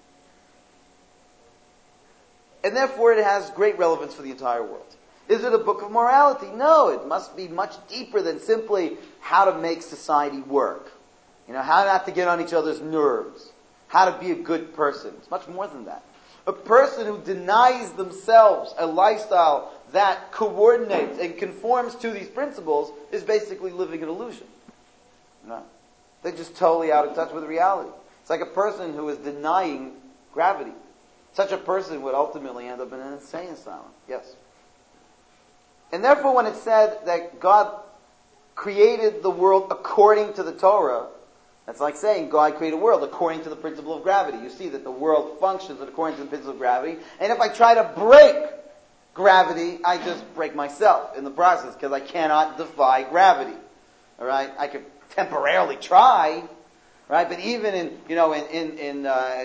And therefore it has great relevance for the entire world. Is it a book of morality? No, it must be much deeper than simply how to make society work. How not to get on each other's nerves. How to be a good person. It's much more than that. A person who denies themselves a lifestyle that coordinates and conforms to these principles is basically living an illusion. No. They're just totally out of touch with reality. It's like a person who is denying gravity. Such a person would ultimately end up in an insane asylum. Yes. And therefore when it said that God created the world according to the Torah, that's like saying God created a world according to the principle of gravity. You see that the world functions according to the principle of gravity. And if I try to break gravity, I just break myself in the process because I cannot defy gravity. All right? I could temporarily try, right? But even in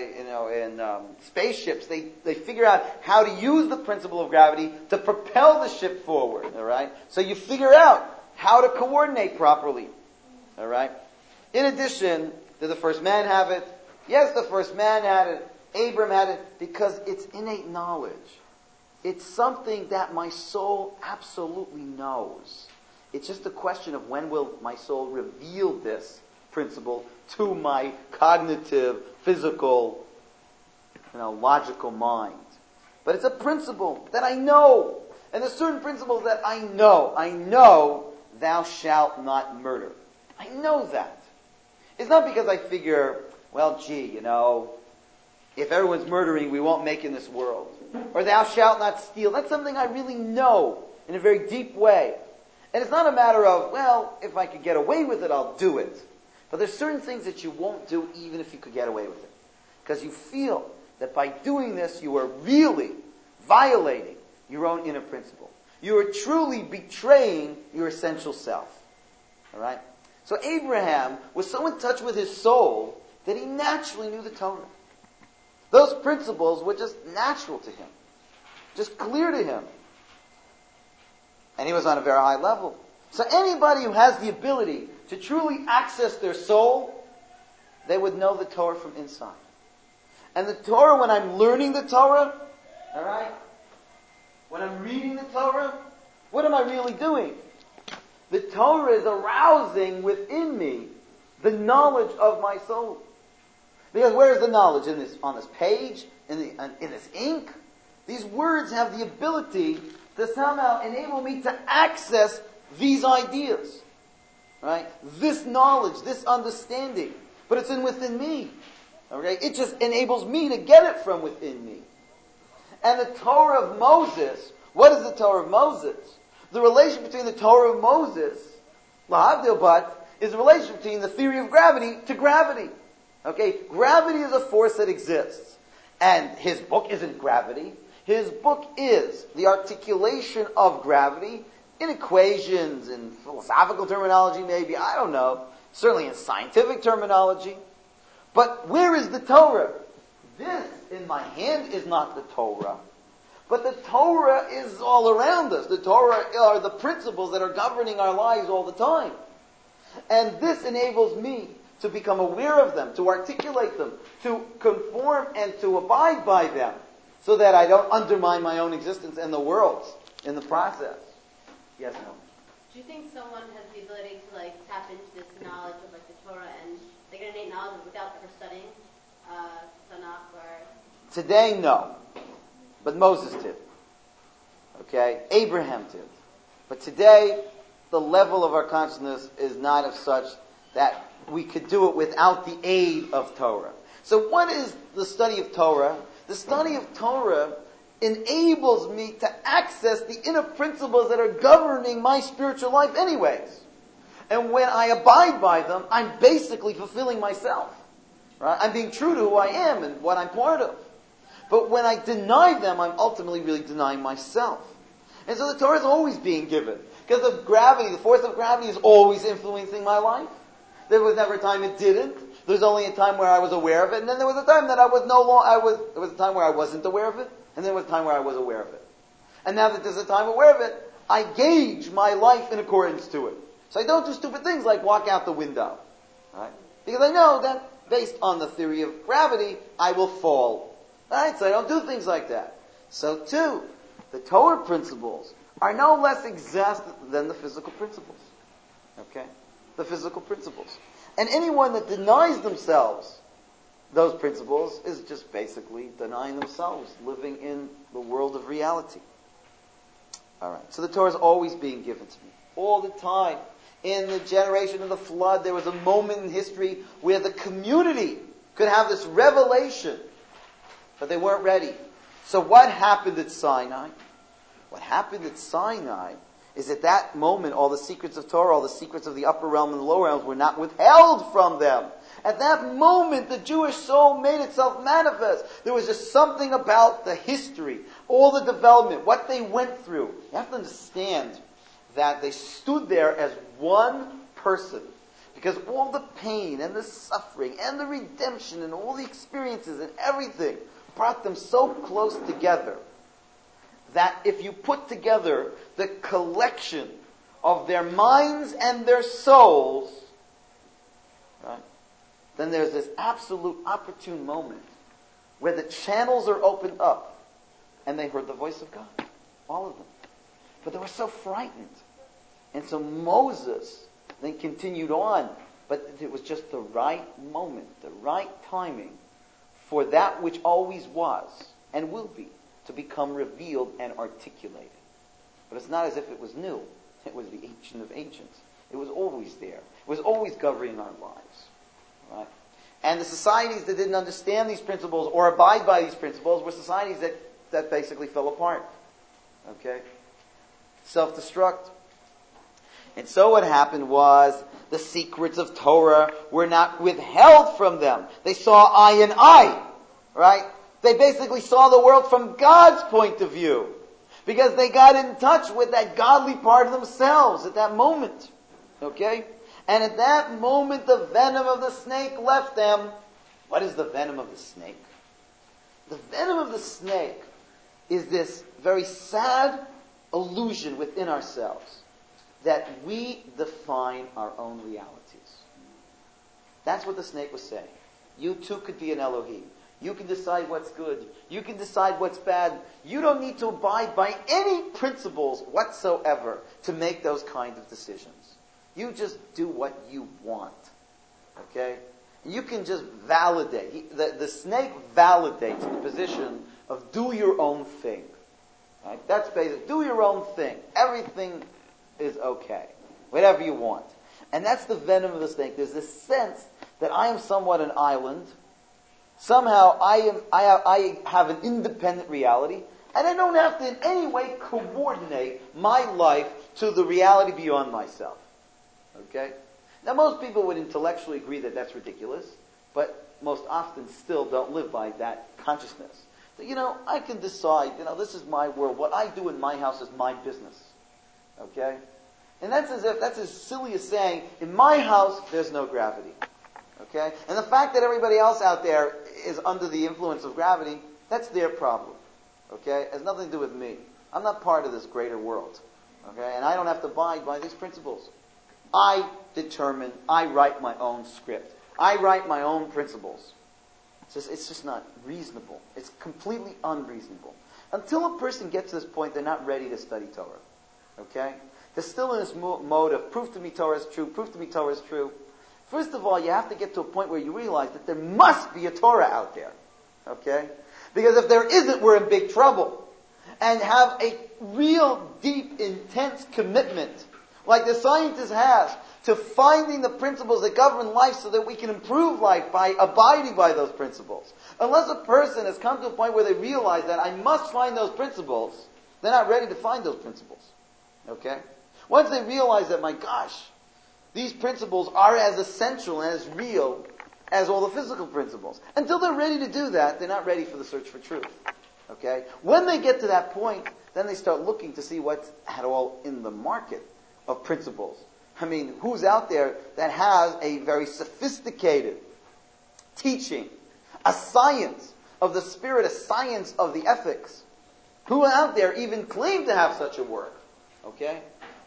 spaceships, they figure out how to use the principle of gravity to propel the ship forward. All right. So you figure out how to coordinate properly. All right. In addition, did the first man have it? Yes, the first man had it. Abram had it because it's innate knowledge. It's something that my soul absolutely knows. It's just a question of when will my soul reveal this principle to my cognitive, physical, logical mind. But it's a principle that I know. And there's certain principles that I know. I know thou shalt not murder. I know that. It's not because I figure, well, gee, if everyone's murdering, we won't make in this world. Or thou shalt not steal. That's something I really know in a very deep way. And it's not a matter of, well, if I could get away with it, I'll do it. But there's certain things that you won't do even if you could get away with it. Because you feel that by doing this, you are really violating your own inner principle. You are truly betraying your essential self. All right? So Abraham was so in touch with his soul that he naturally knew the Torah. Those principles were just natural to him, just clear to him. And he was on a very high level. So anybody who has the ability to truly access their soul, they would know the Torah from inside. And the Torah, when I'm learning the Torah, all right, when I'm reading the Torah, what am I really doing? The Torah is arousing within me the knowledge of my soul. Because where is the knowledge? On this page? In this ink? These words have the ability to somehow enable me to access these ideas. Right? This knowledge, this understanding. But it's within me. Okay? It just enables me to get it from within me. And the Torah of Moses, what is the Torah of Moses? The relation between the Torah of Moses, lahavdil but, is the relation between the theory of gravity to gravity. Okay? Gravity is a force that exists. And his book isn't gravity. His book is the articulation of gravity in equations, in philosophical terminology maybe, I don't know. Certainly in scientific terminology. But where is the Torah? This in my hand is not the Torah. But the Torah is all around us. The Torah are the principles that are governing our lives all the time. And this enables me to become aware of them, to articulate them, to conform and to abide by them, so that I don't undermine my own existence and the world's in the process. Yes, no? Do you think someone has the ability to tap into this knowledge of the Torah and they get innate knowledge without ever studying Tanakh or? Today, no. But Moses did. Okay? Abraham did. But today, the level of our consciousness is not of such that we could do it without the aid of Torah. So what is the study of Torah? The study of Torah enables me to access the inner principles that are governing my spiritual life anyways. And when I abide by them, I'm basically fulfilling myself. Right? I'm being true to who I am and what I'm part of. But when I deny them, I'm ultimately really denying myself. And so the Torah is always being given. Because of gravity, the force of gravity is always influencing my life. There was never a time it didn't. There was only a time where I was aware of it, and then there was a time that I was there was a time where I wasn't aware of it, and then there was a time where I was aware of it. And now that there's a time aware of it, I gauge my life in accordance to it. So I don't do stupid things like walk out the window. Right? Because I know that based on the theory of gravity, I will fall. Right? So I don't do things like that. So too, the Torah principles are no less exact than the physical principles. Okay? The physical principles. And anyone that denies themselves those principles is just basically denying themselves, living in the world of reality. Alright, so the Torah is always being given to me. All the time. In the generation of the flood, there was a moment in history where the community could have this revelation, but they weren't ready. So what happened at Sinai? What happened at Sinai is at that moment all the secrets of Torah, all the secrets of the upper realm and the lower realms were not withheld from them. At that moment, the Jewish soul made itself manifest. There was just something about the history, all the development, what they went through. You have to understand that they stood there as one person. Because all the pain and the suffering and the redemption and all the experiences and everything brought them so close together that if you put together the collection of their minds and their souls, right, then there's this absolute opportune moment where the channels are opened up and they heard the voice of God. All of them. But they were so frightened. And so Moses then continued on. But it was just the right moment, the right timing for that which always was and will be to become revealed and articulated. But it's not as if it was new. It was the Ancient of Ancients. It was always there. It was always governing our lives. Right? And the societies that didn't understand these principles or abide by these principles were societies that basically fell apart. Okay? Self-destruct. And so what happened was the secrets of Torah were not withheld from them. They saw eye in eye. Right? They basically saw the world from God's point of view. Because they got in touch with that godly part of themselves at that moment. Okay? And at that moment the venom of the snake left them. What is the venom of the snake? The venom of the snake is this very sad illusion within ourselves that we define our own realities. That's what the snake was saying. You too could be an Elohim. You can decide what's good. You can decide what's bad. You don't need to abide by any principles whatsoever to make those kind of decisions. You just do what you want. Okay? You can just validate. The snake validates the position of do your own thing. Right? That's basic. Do your own thing. Everything is okay. Whatever you want. And that's the venom of the snake. There's this sense that I am somewhat an island. Somehow I have an independent reality, and I don't have to in any way coordinate my life to the reality beyond myself. Okay? Now most people would intellectually agree that that's ridiculous, but most often still don't live by that consciousness. So, I can decide, this is my world. What I do in my house is my business. Okay? And that's as silly as saying, in my house, there's no gravity. Okay? And the fact that everybody else out there is under the influence of gravity, that's their problem. Okay? It has nothing to do with me. I'm not part of this greater world. Okay? And I don't have to abide by these principles. I determine, I write my own script. I write my own principles. It's just not reasonable. It's completely unreasonable. Until a person gets to this point, they're not ready to study Torah. Okay? They're still in this mode of prove to me Torah is true, prove to me Torah is true. First of all, you have to get to a point where you realize that there must be a Torah out there. Okay? Because if there isn't, we're in big trouble. And have a real, deep, intense commitment, like the scientist has, to finding the principles that govern life so that we can improve life by abiding by those principles. Unless a person has come to a point where they realize that I must find those principles, they're not ready to find those principles. Okay? Once they realize that, my gosh, these principles are as essential and as real as all the physical principles. Until they're ready to do that, they're not ready for the search for truth. Okay? When they get to that point, then they start looking to see what's at all in the market of principles. I mean, who's out there that has a very sophisticated teaching, a science of the spirit, a science of the ethics? Who out there even claim to have such a work? Okay?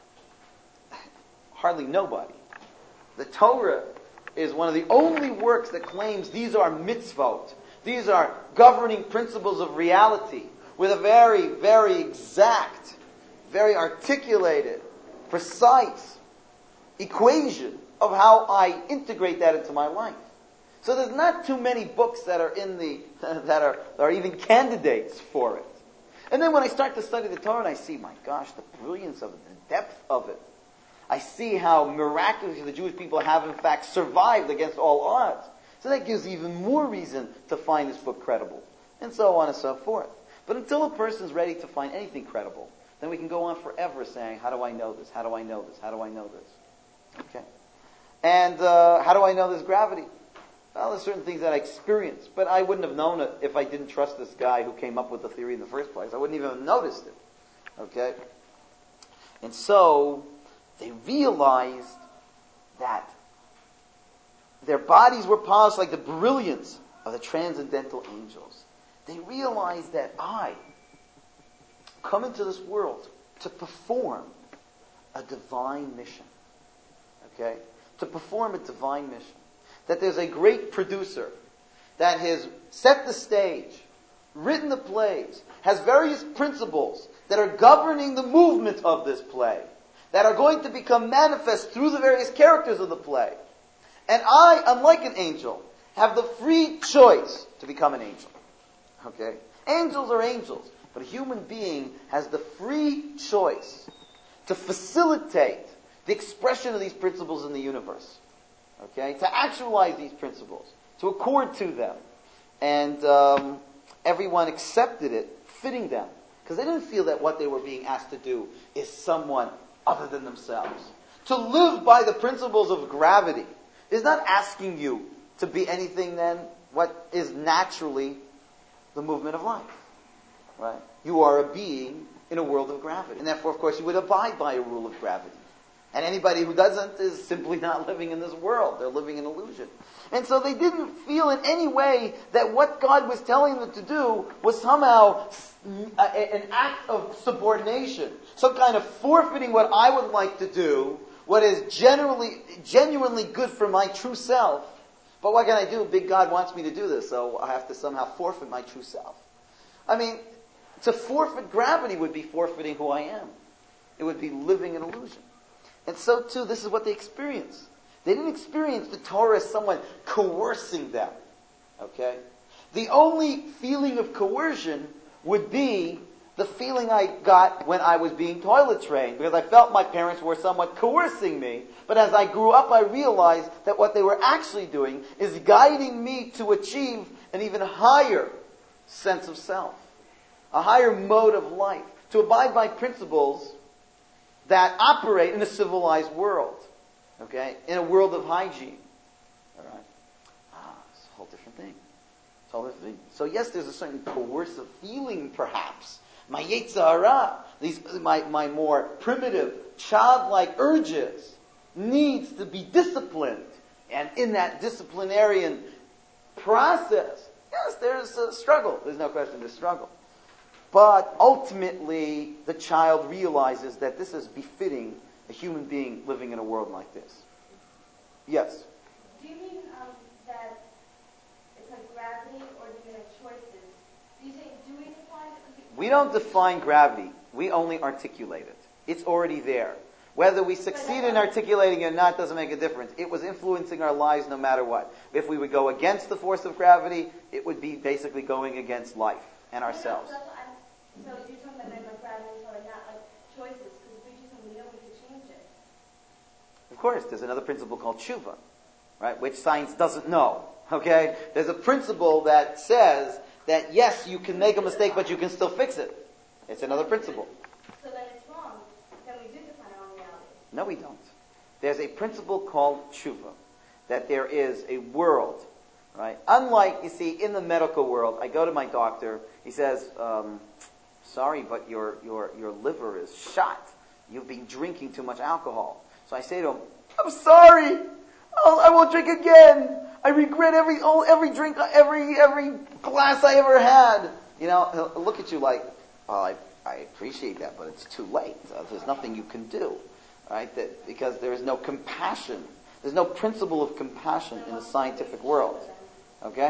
Hardly nobody. The Torah is one of the only works that claims these are mitzvot. These are governing principles of reality with a very, very exact, very articulated, precise equation of how I integrate that into my life. So there's not too many books that are that are even candidates for it. And then when I start to study the Torah and I see, my gosh, the brilliance of it, the depth of it, I see how miraculously the Jewish people have in fact survived against all odds. So that gives even more reason to find this book credible. And so on and so forth. But until a person's ready to find anything credible, then we can go on forever saying, how do I know this? How do I know this? How do I know this? Okay. And how do I know there's gravity? Well, there's certain things that I experience, but I wouldn't have known it if I didn't trust this guy who came up with the theory in the first place. I wouldn't even have noticed it. Okay? And so, they realized that their bodies were polished like the brilliance of the transcendental angels. They realized that I come into this world to perform a divine mission. Okay? To perform a divine mission. That there's a great producer that has set the stage, written the plays, has various principles that are governing the movement of this play, that are going to become manifest through the various characters of the play. And I, unlike an angel, have the free choice to become an angel. Okay? Angels are angels, but a human being has the free choice to facilitate the expression of these principles in the universe. Okay? To actualize these principles, to accord to them. And everyone accepted it, fitting them. Because they didn't feel that what they were being asked to do is someone other than themselves. To live by the principles of gravity is not asking you to be anything than what is naturally the movement of life. Right? You are a being in a world of gravity. And therefore, of course, you would abide by a rule of gravity. And anybody who doesn't is simply not living in this world. They're living in illusion. And so they didn't feel in any way that what God was telling them to do was somehow an act of subordination. Some kind of forfeiting what I would like to do, what is genuinely good for my true self. But what can I do? Big God wants me to do this, so I have to somehow forfeit my true self. I mean, to forfeit gravity would be forfeiting who I am. It would be living in illusion. And so too, this is what they experienced. They didn't experience the Torah as someone coercing them. Okay? The only feeling of coercion would be the feeling I got when I was being toilet trained, because I felt my parents were somewhat coercing me. But as I grew up, I realized that what they were actually doing is guiding me to achieve an even higher sense of self, a higher mode of life, to abide by principles that operate in a civilized world, okay, in a world of hygiene. All right, it's a whole different thing. It's a whole different thing. So yes, there's a certain coercive feeling, perhaps. My Yetzer Hara, my more primitive, childlike urges, needs to be disciplined, and in that disciplinarian process, yes, there's a struggle. There's no question, there's struggle. But ultimately, the child realizes that this is befitting a human being living in a world like this. Yes? Do you mean that it's like gravity, or do you mean like choices? Do you say, do we define it? We don't define gravity. We only articulate it. It's already there. Whether we succeed in articulating it or not doesn't make a difference. It was influencing our lives no matter what. If we would go against the force of gravity, it would be basically going against life and ourselves. So you're talking about like gravity, so like not like choices, because if we do something, we know we could change it. Of course, there's another principle called tshuva, right, which science doesn't know. Okay? There's a principle that says that yes, you can make a mistake, but you can still fix it. It's another principle. So then it's wrong. Then we do define our own reality. No, we don't. There's a principle called tshuva, that there is a world, right? Unlike, you see, in the medical world, I go to my doctor, he says, sorry, but your liver is shot. You've been drinking too much alcohol. So I say to him, I'm sorry. I won't drink again. I regret every drink, every glass I ever had. You know, he'll look at you like, well, I appreciate that, but it's too late. There's nothing you can do, right? Because there is no compassion. There's no principle of compassion in the scientific world. Okay?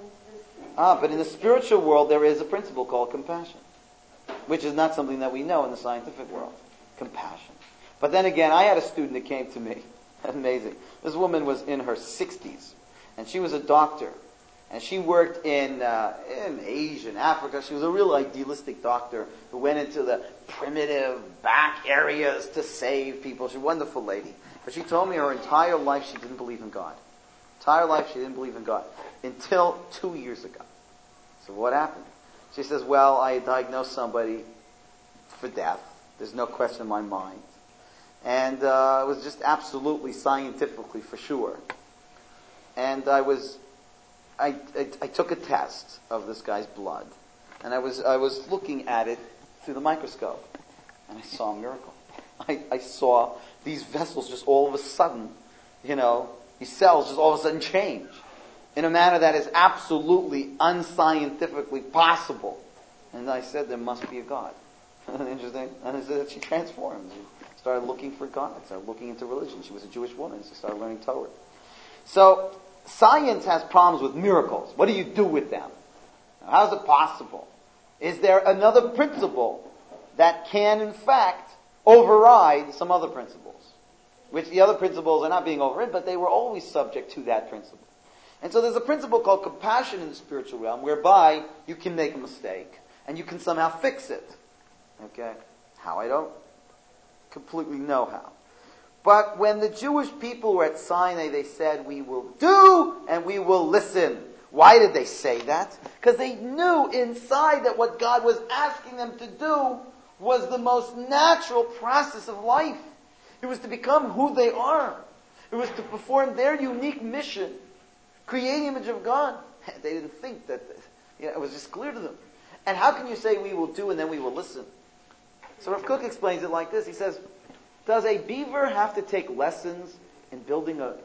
But in the spiritual world, there is a principle called compassion, which is not something that we know in the scientific world. Compassion. But then again, I had a student that came to me. Amazing. This woman was in her 60s, and she was a doctor, and she worked in Asia and Africa. She was a real idealistic doctor who went into the primitive back areas to save people. She's a wonderful lady. But she told me her entire life she didn't believe in God. Entire life she didn't believe in God. Until 2 years ago. So what happened? She says, well, I diagnosed somebody for death. There's no question in my mind. And it was just absolutely scientifically for sure. And I took a test of this guy's blood. And I was looking at it through the microscope. And I saw a miracle. I saw these vessels just all of a sudden, These cells just all of a sudden change in a manner that is absolutely unscientifically possible. And I said, there must be a God. Interesting. And I said, she transformed. She started looking for God, started looking into religion. She was a Jewish woman, so she started learning Torah. So, science has problems with miracles. What do you do with them? How is it possible? Is there another principle that can, in fact, override some other principles? Which the other principles are not being overridden, but they were always subject to that principle. And so there's a principle called compassion in the spiritual realm, whereby you can make a mistake, and you can somehow fix it. Okay? How? I don't completely know how. But when the Jewish people were at Sinai, they said, we will do and we will listen. Why did they say that? Because they knew inside that what God was asking them to do was the most natural process of life. It was to become who they are. It was to perform their unique mission, create the image of God. They didn't think that, it was just clear to them. And how can you say we will do and then we will listen? So Rav Kook explains it like this. He says, does a beaver have to take lessons in building a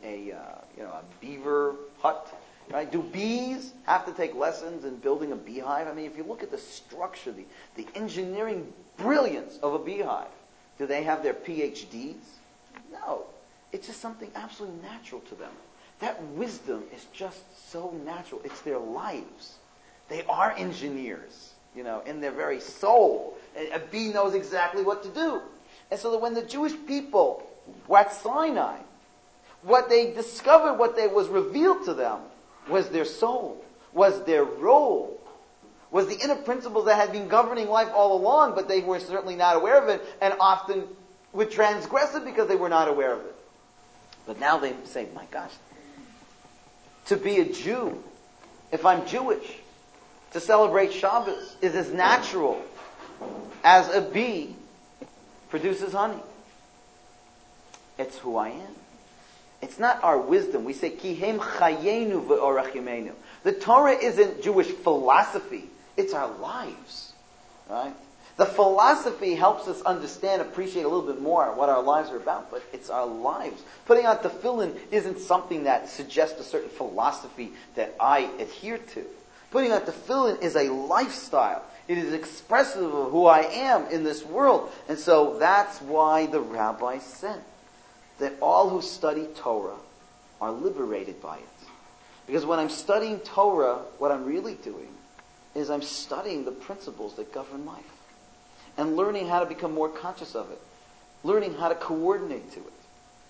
beaver hut? Right? Do bees have to take lessons in building a beehive? I mean, if you look at the structure, the engineering brilliance of a beehive, do they have their PhDs? No. It's just something absolutely natural to them. That wisdom is just so natural. It's their lives. They are engineers, in their very soul. A bee knows exactly what to do. And so that when the Jewish people were at Sinai, what they discovered, what was revealed to them, was their soul, was their role, was the inner principles that had been governing life all along, but they were certainly not aware of it, and often would transgress it because they were not aware of it. But now they say, my gosh, to be a Jew, if I'm Jewish, to celebrate Shabbos is as natural as a bee produces honey. It's who I am. It's not our wisdom. We say, Ki hem chayenu v'orach. The Torah isn't Jewish philosophy. It's our lives. Right? The philosophy helps us understand, appreciate a little bit more what our lives are about, but it's our lives. Putting on tefillin isn't something that suggests a certain philosophy that I adhere to. Putting on tefillin is a lifestyle. It is expressive of who I am in this world. And so that's why the rabbi said that all who study Torah are liberated by it. Because when I'm studying Torah, what I'm really doing is I'm studying the principles that govern life. And learning how to become more conscious of it. Learning how to coordinate to it.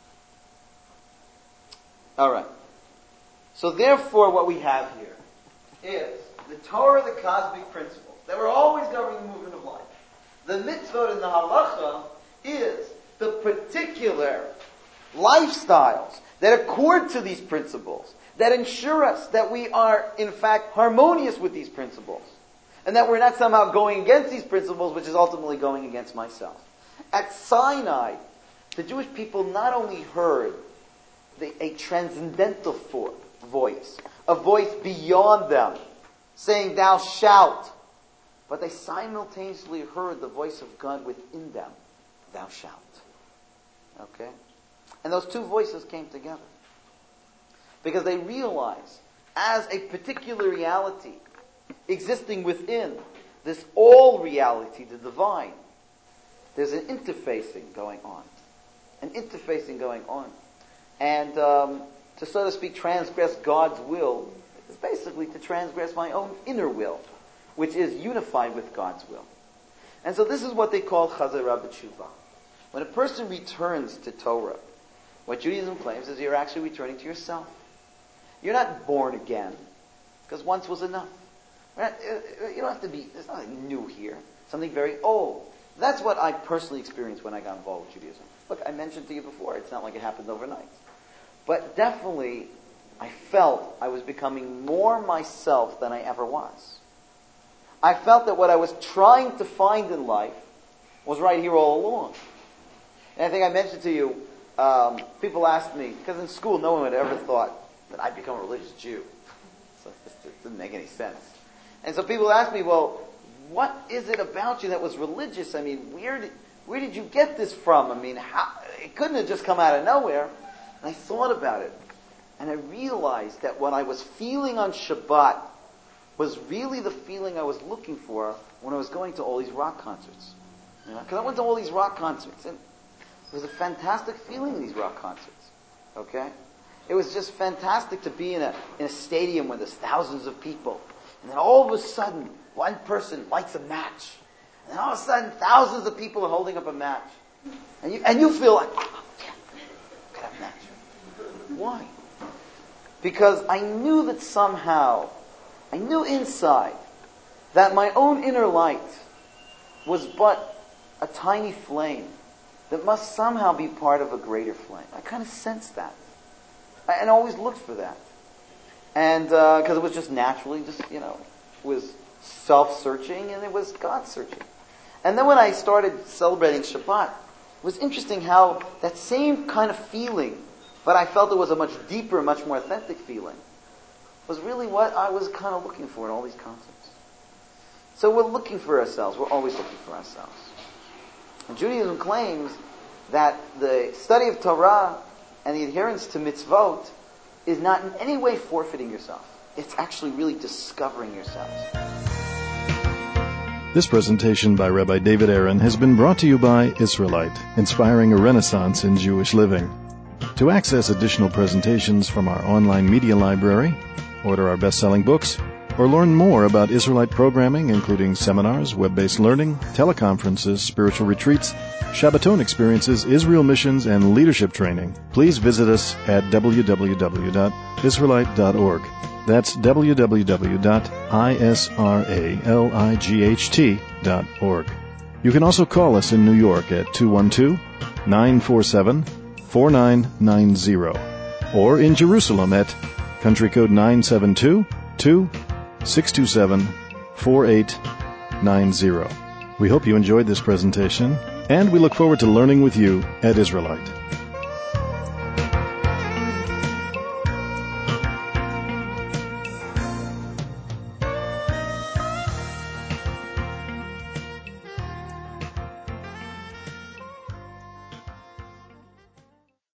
Alright. So therefore what we have here is the Torah, the cosmic principles that were always governing the movement of life. The mitzvot and the halacha is the particular lifestyles that accord to these principles, that ensure us that we are, in fact, harmonious with these principles, and that we're not somehow going against these principles, which is ultimately going against myself. At Sinai, the Jewish people not only heard a transcendental voice, a voice beyond them, saying, thou shalt, but they simultaneously heard the voice of God within them, thou shalt. Okay? And those two voices came together. Because they realized, as a particular reality existing within this all reality, the divine, there's an interfacing going on. And to, so to speak, transgress God's will is basically to transgress my own inner will, which is unified with God's will. And so this is what they call Chazara B'Tshuva. When a person returns to Torah, what Judaism claims is you're actually returning to yourself. You're not born again, because once was enough. You don't have to be, there's nothing new here. Something very old. That's what I personally experienced when I got involved with Judaism. Look, I mentioned to you before, it's not like it happened overnight. But definitely, I felt I was becoming more myself than I ever was. I felt that what I was trying to find in life was right here all along. And I think I mentioned to you, people asked me, because in school no one had ever thought that I'd become a religious Jew. So it didn't make any sense. And so people asked me, well, what is it about you that was religious? I mean, where did you get this from? I mean, it couldn't have just come out of nowhere. And I thought about it, and I realized that what I was feeling on Shabbat was really the feeling I was looking for when I was going to all these rock concerts. Because I went to all these rock concerts, and it was a fantastic feeling in these rock concerts. Okay? It was just fantastic to be in a stadium where there's thousands of people. And then all of a sudden, one person lights a match. And then all of a sudden, thousands of people are holding up a match. And you feel like, oh, yeah, could have a match. Why? Because I knew that somehow, I knew inside that my own inner light was but a tiny flame that must somehow be part of a greater flame. I kind of sensed that. And I always looked for that. And, because it was just naturally, was self-searching and it was God-searching. And then when I started celebrating Shabbat, it was interesting how that same kind of feeling, but I felt it was a much deeper, much more authentic feeling, was really what I was kind of looking for in all these concepts. So we're looking for ourselves. We're always looking for ourselves. And Judaism claims that the study of Torah and the adherence to mitzvot is not in any way forfeiting yourself. It's actually really discovering yourselves. This presentation by Rabbi David Aaron has been brought to you by Israelite, inspiring a renaissance in Jewish living. To access additional presentations from our online media library, order our best-selling books, or learn more about Israelite programming, including seminars, web-based learning, teleconferences, spiritual retreats, Shabbaton experiences, Israel missions, and leadership training, please visit us at www.israelite.org. That's www.israelight.org. You can also call us in New York at 212-947-4990, or in Jerusalem at country code 972-627-4890. We hope you enjoyed this presentation, and we look forward to learning with you at Israelite.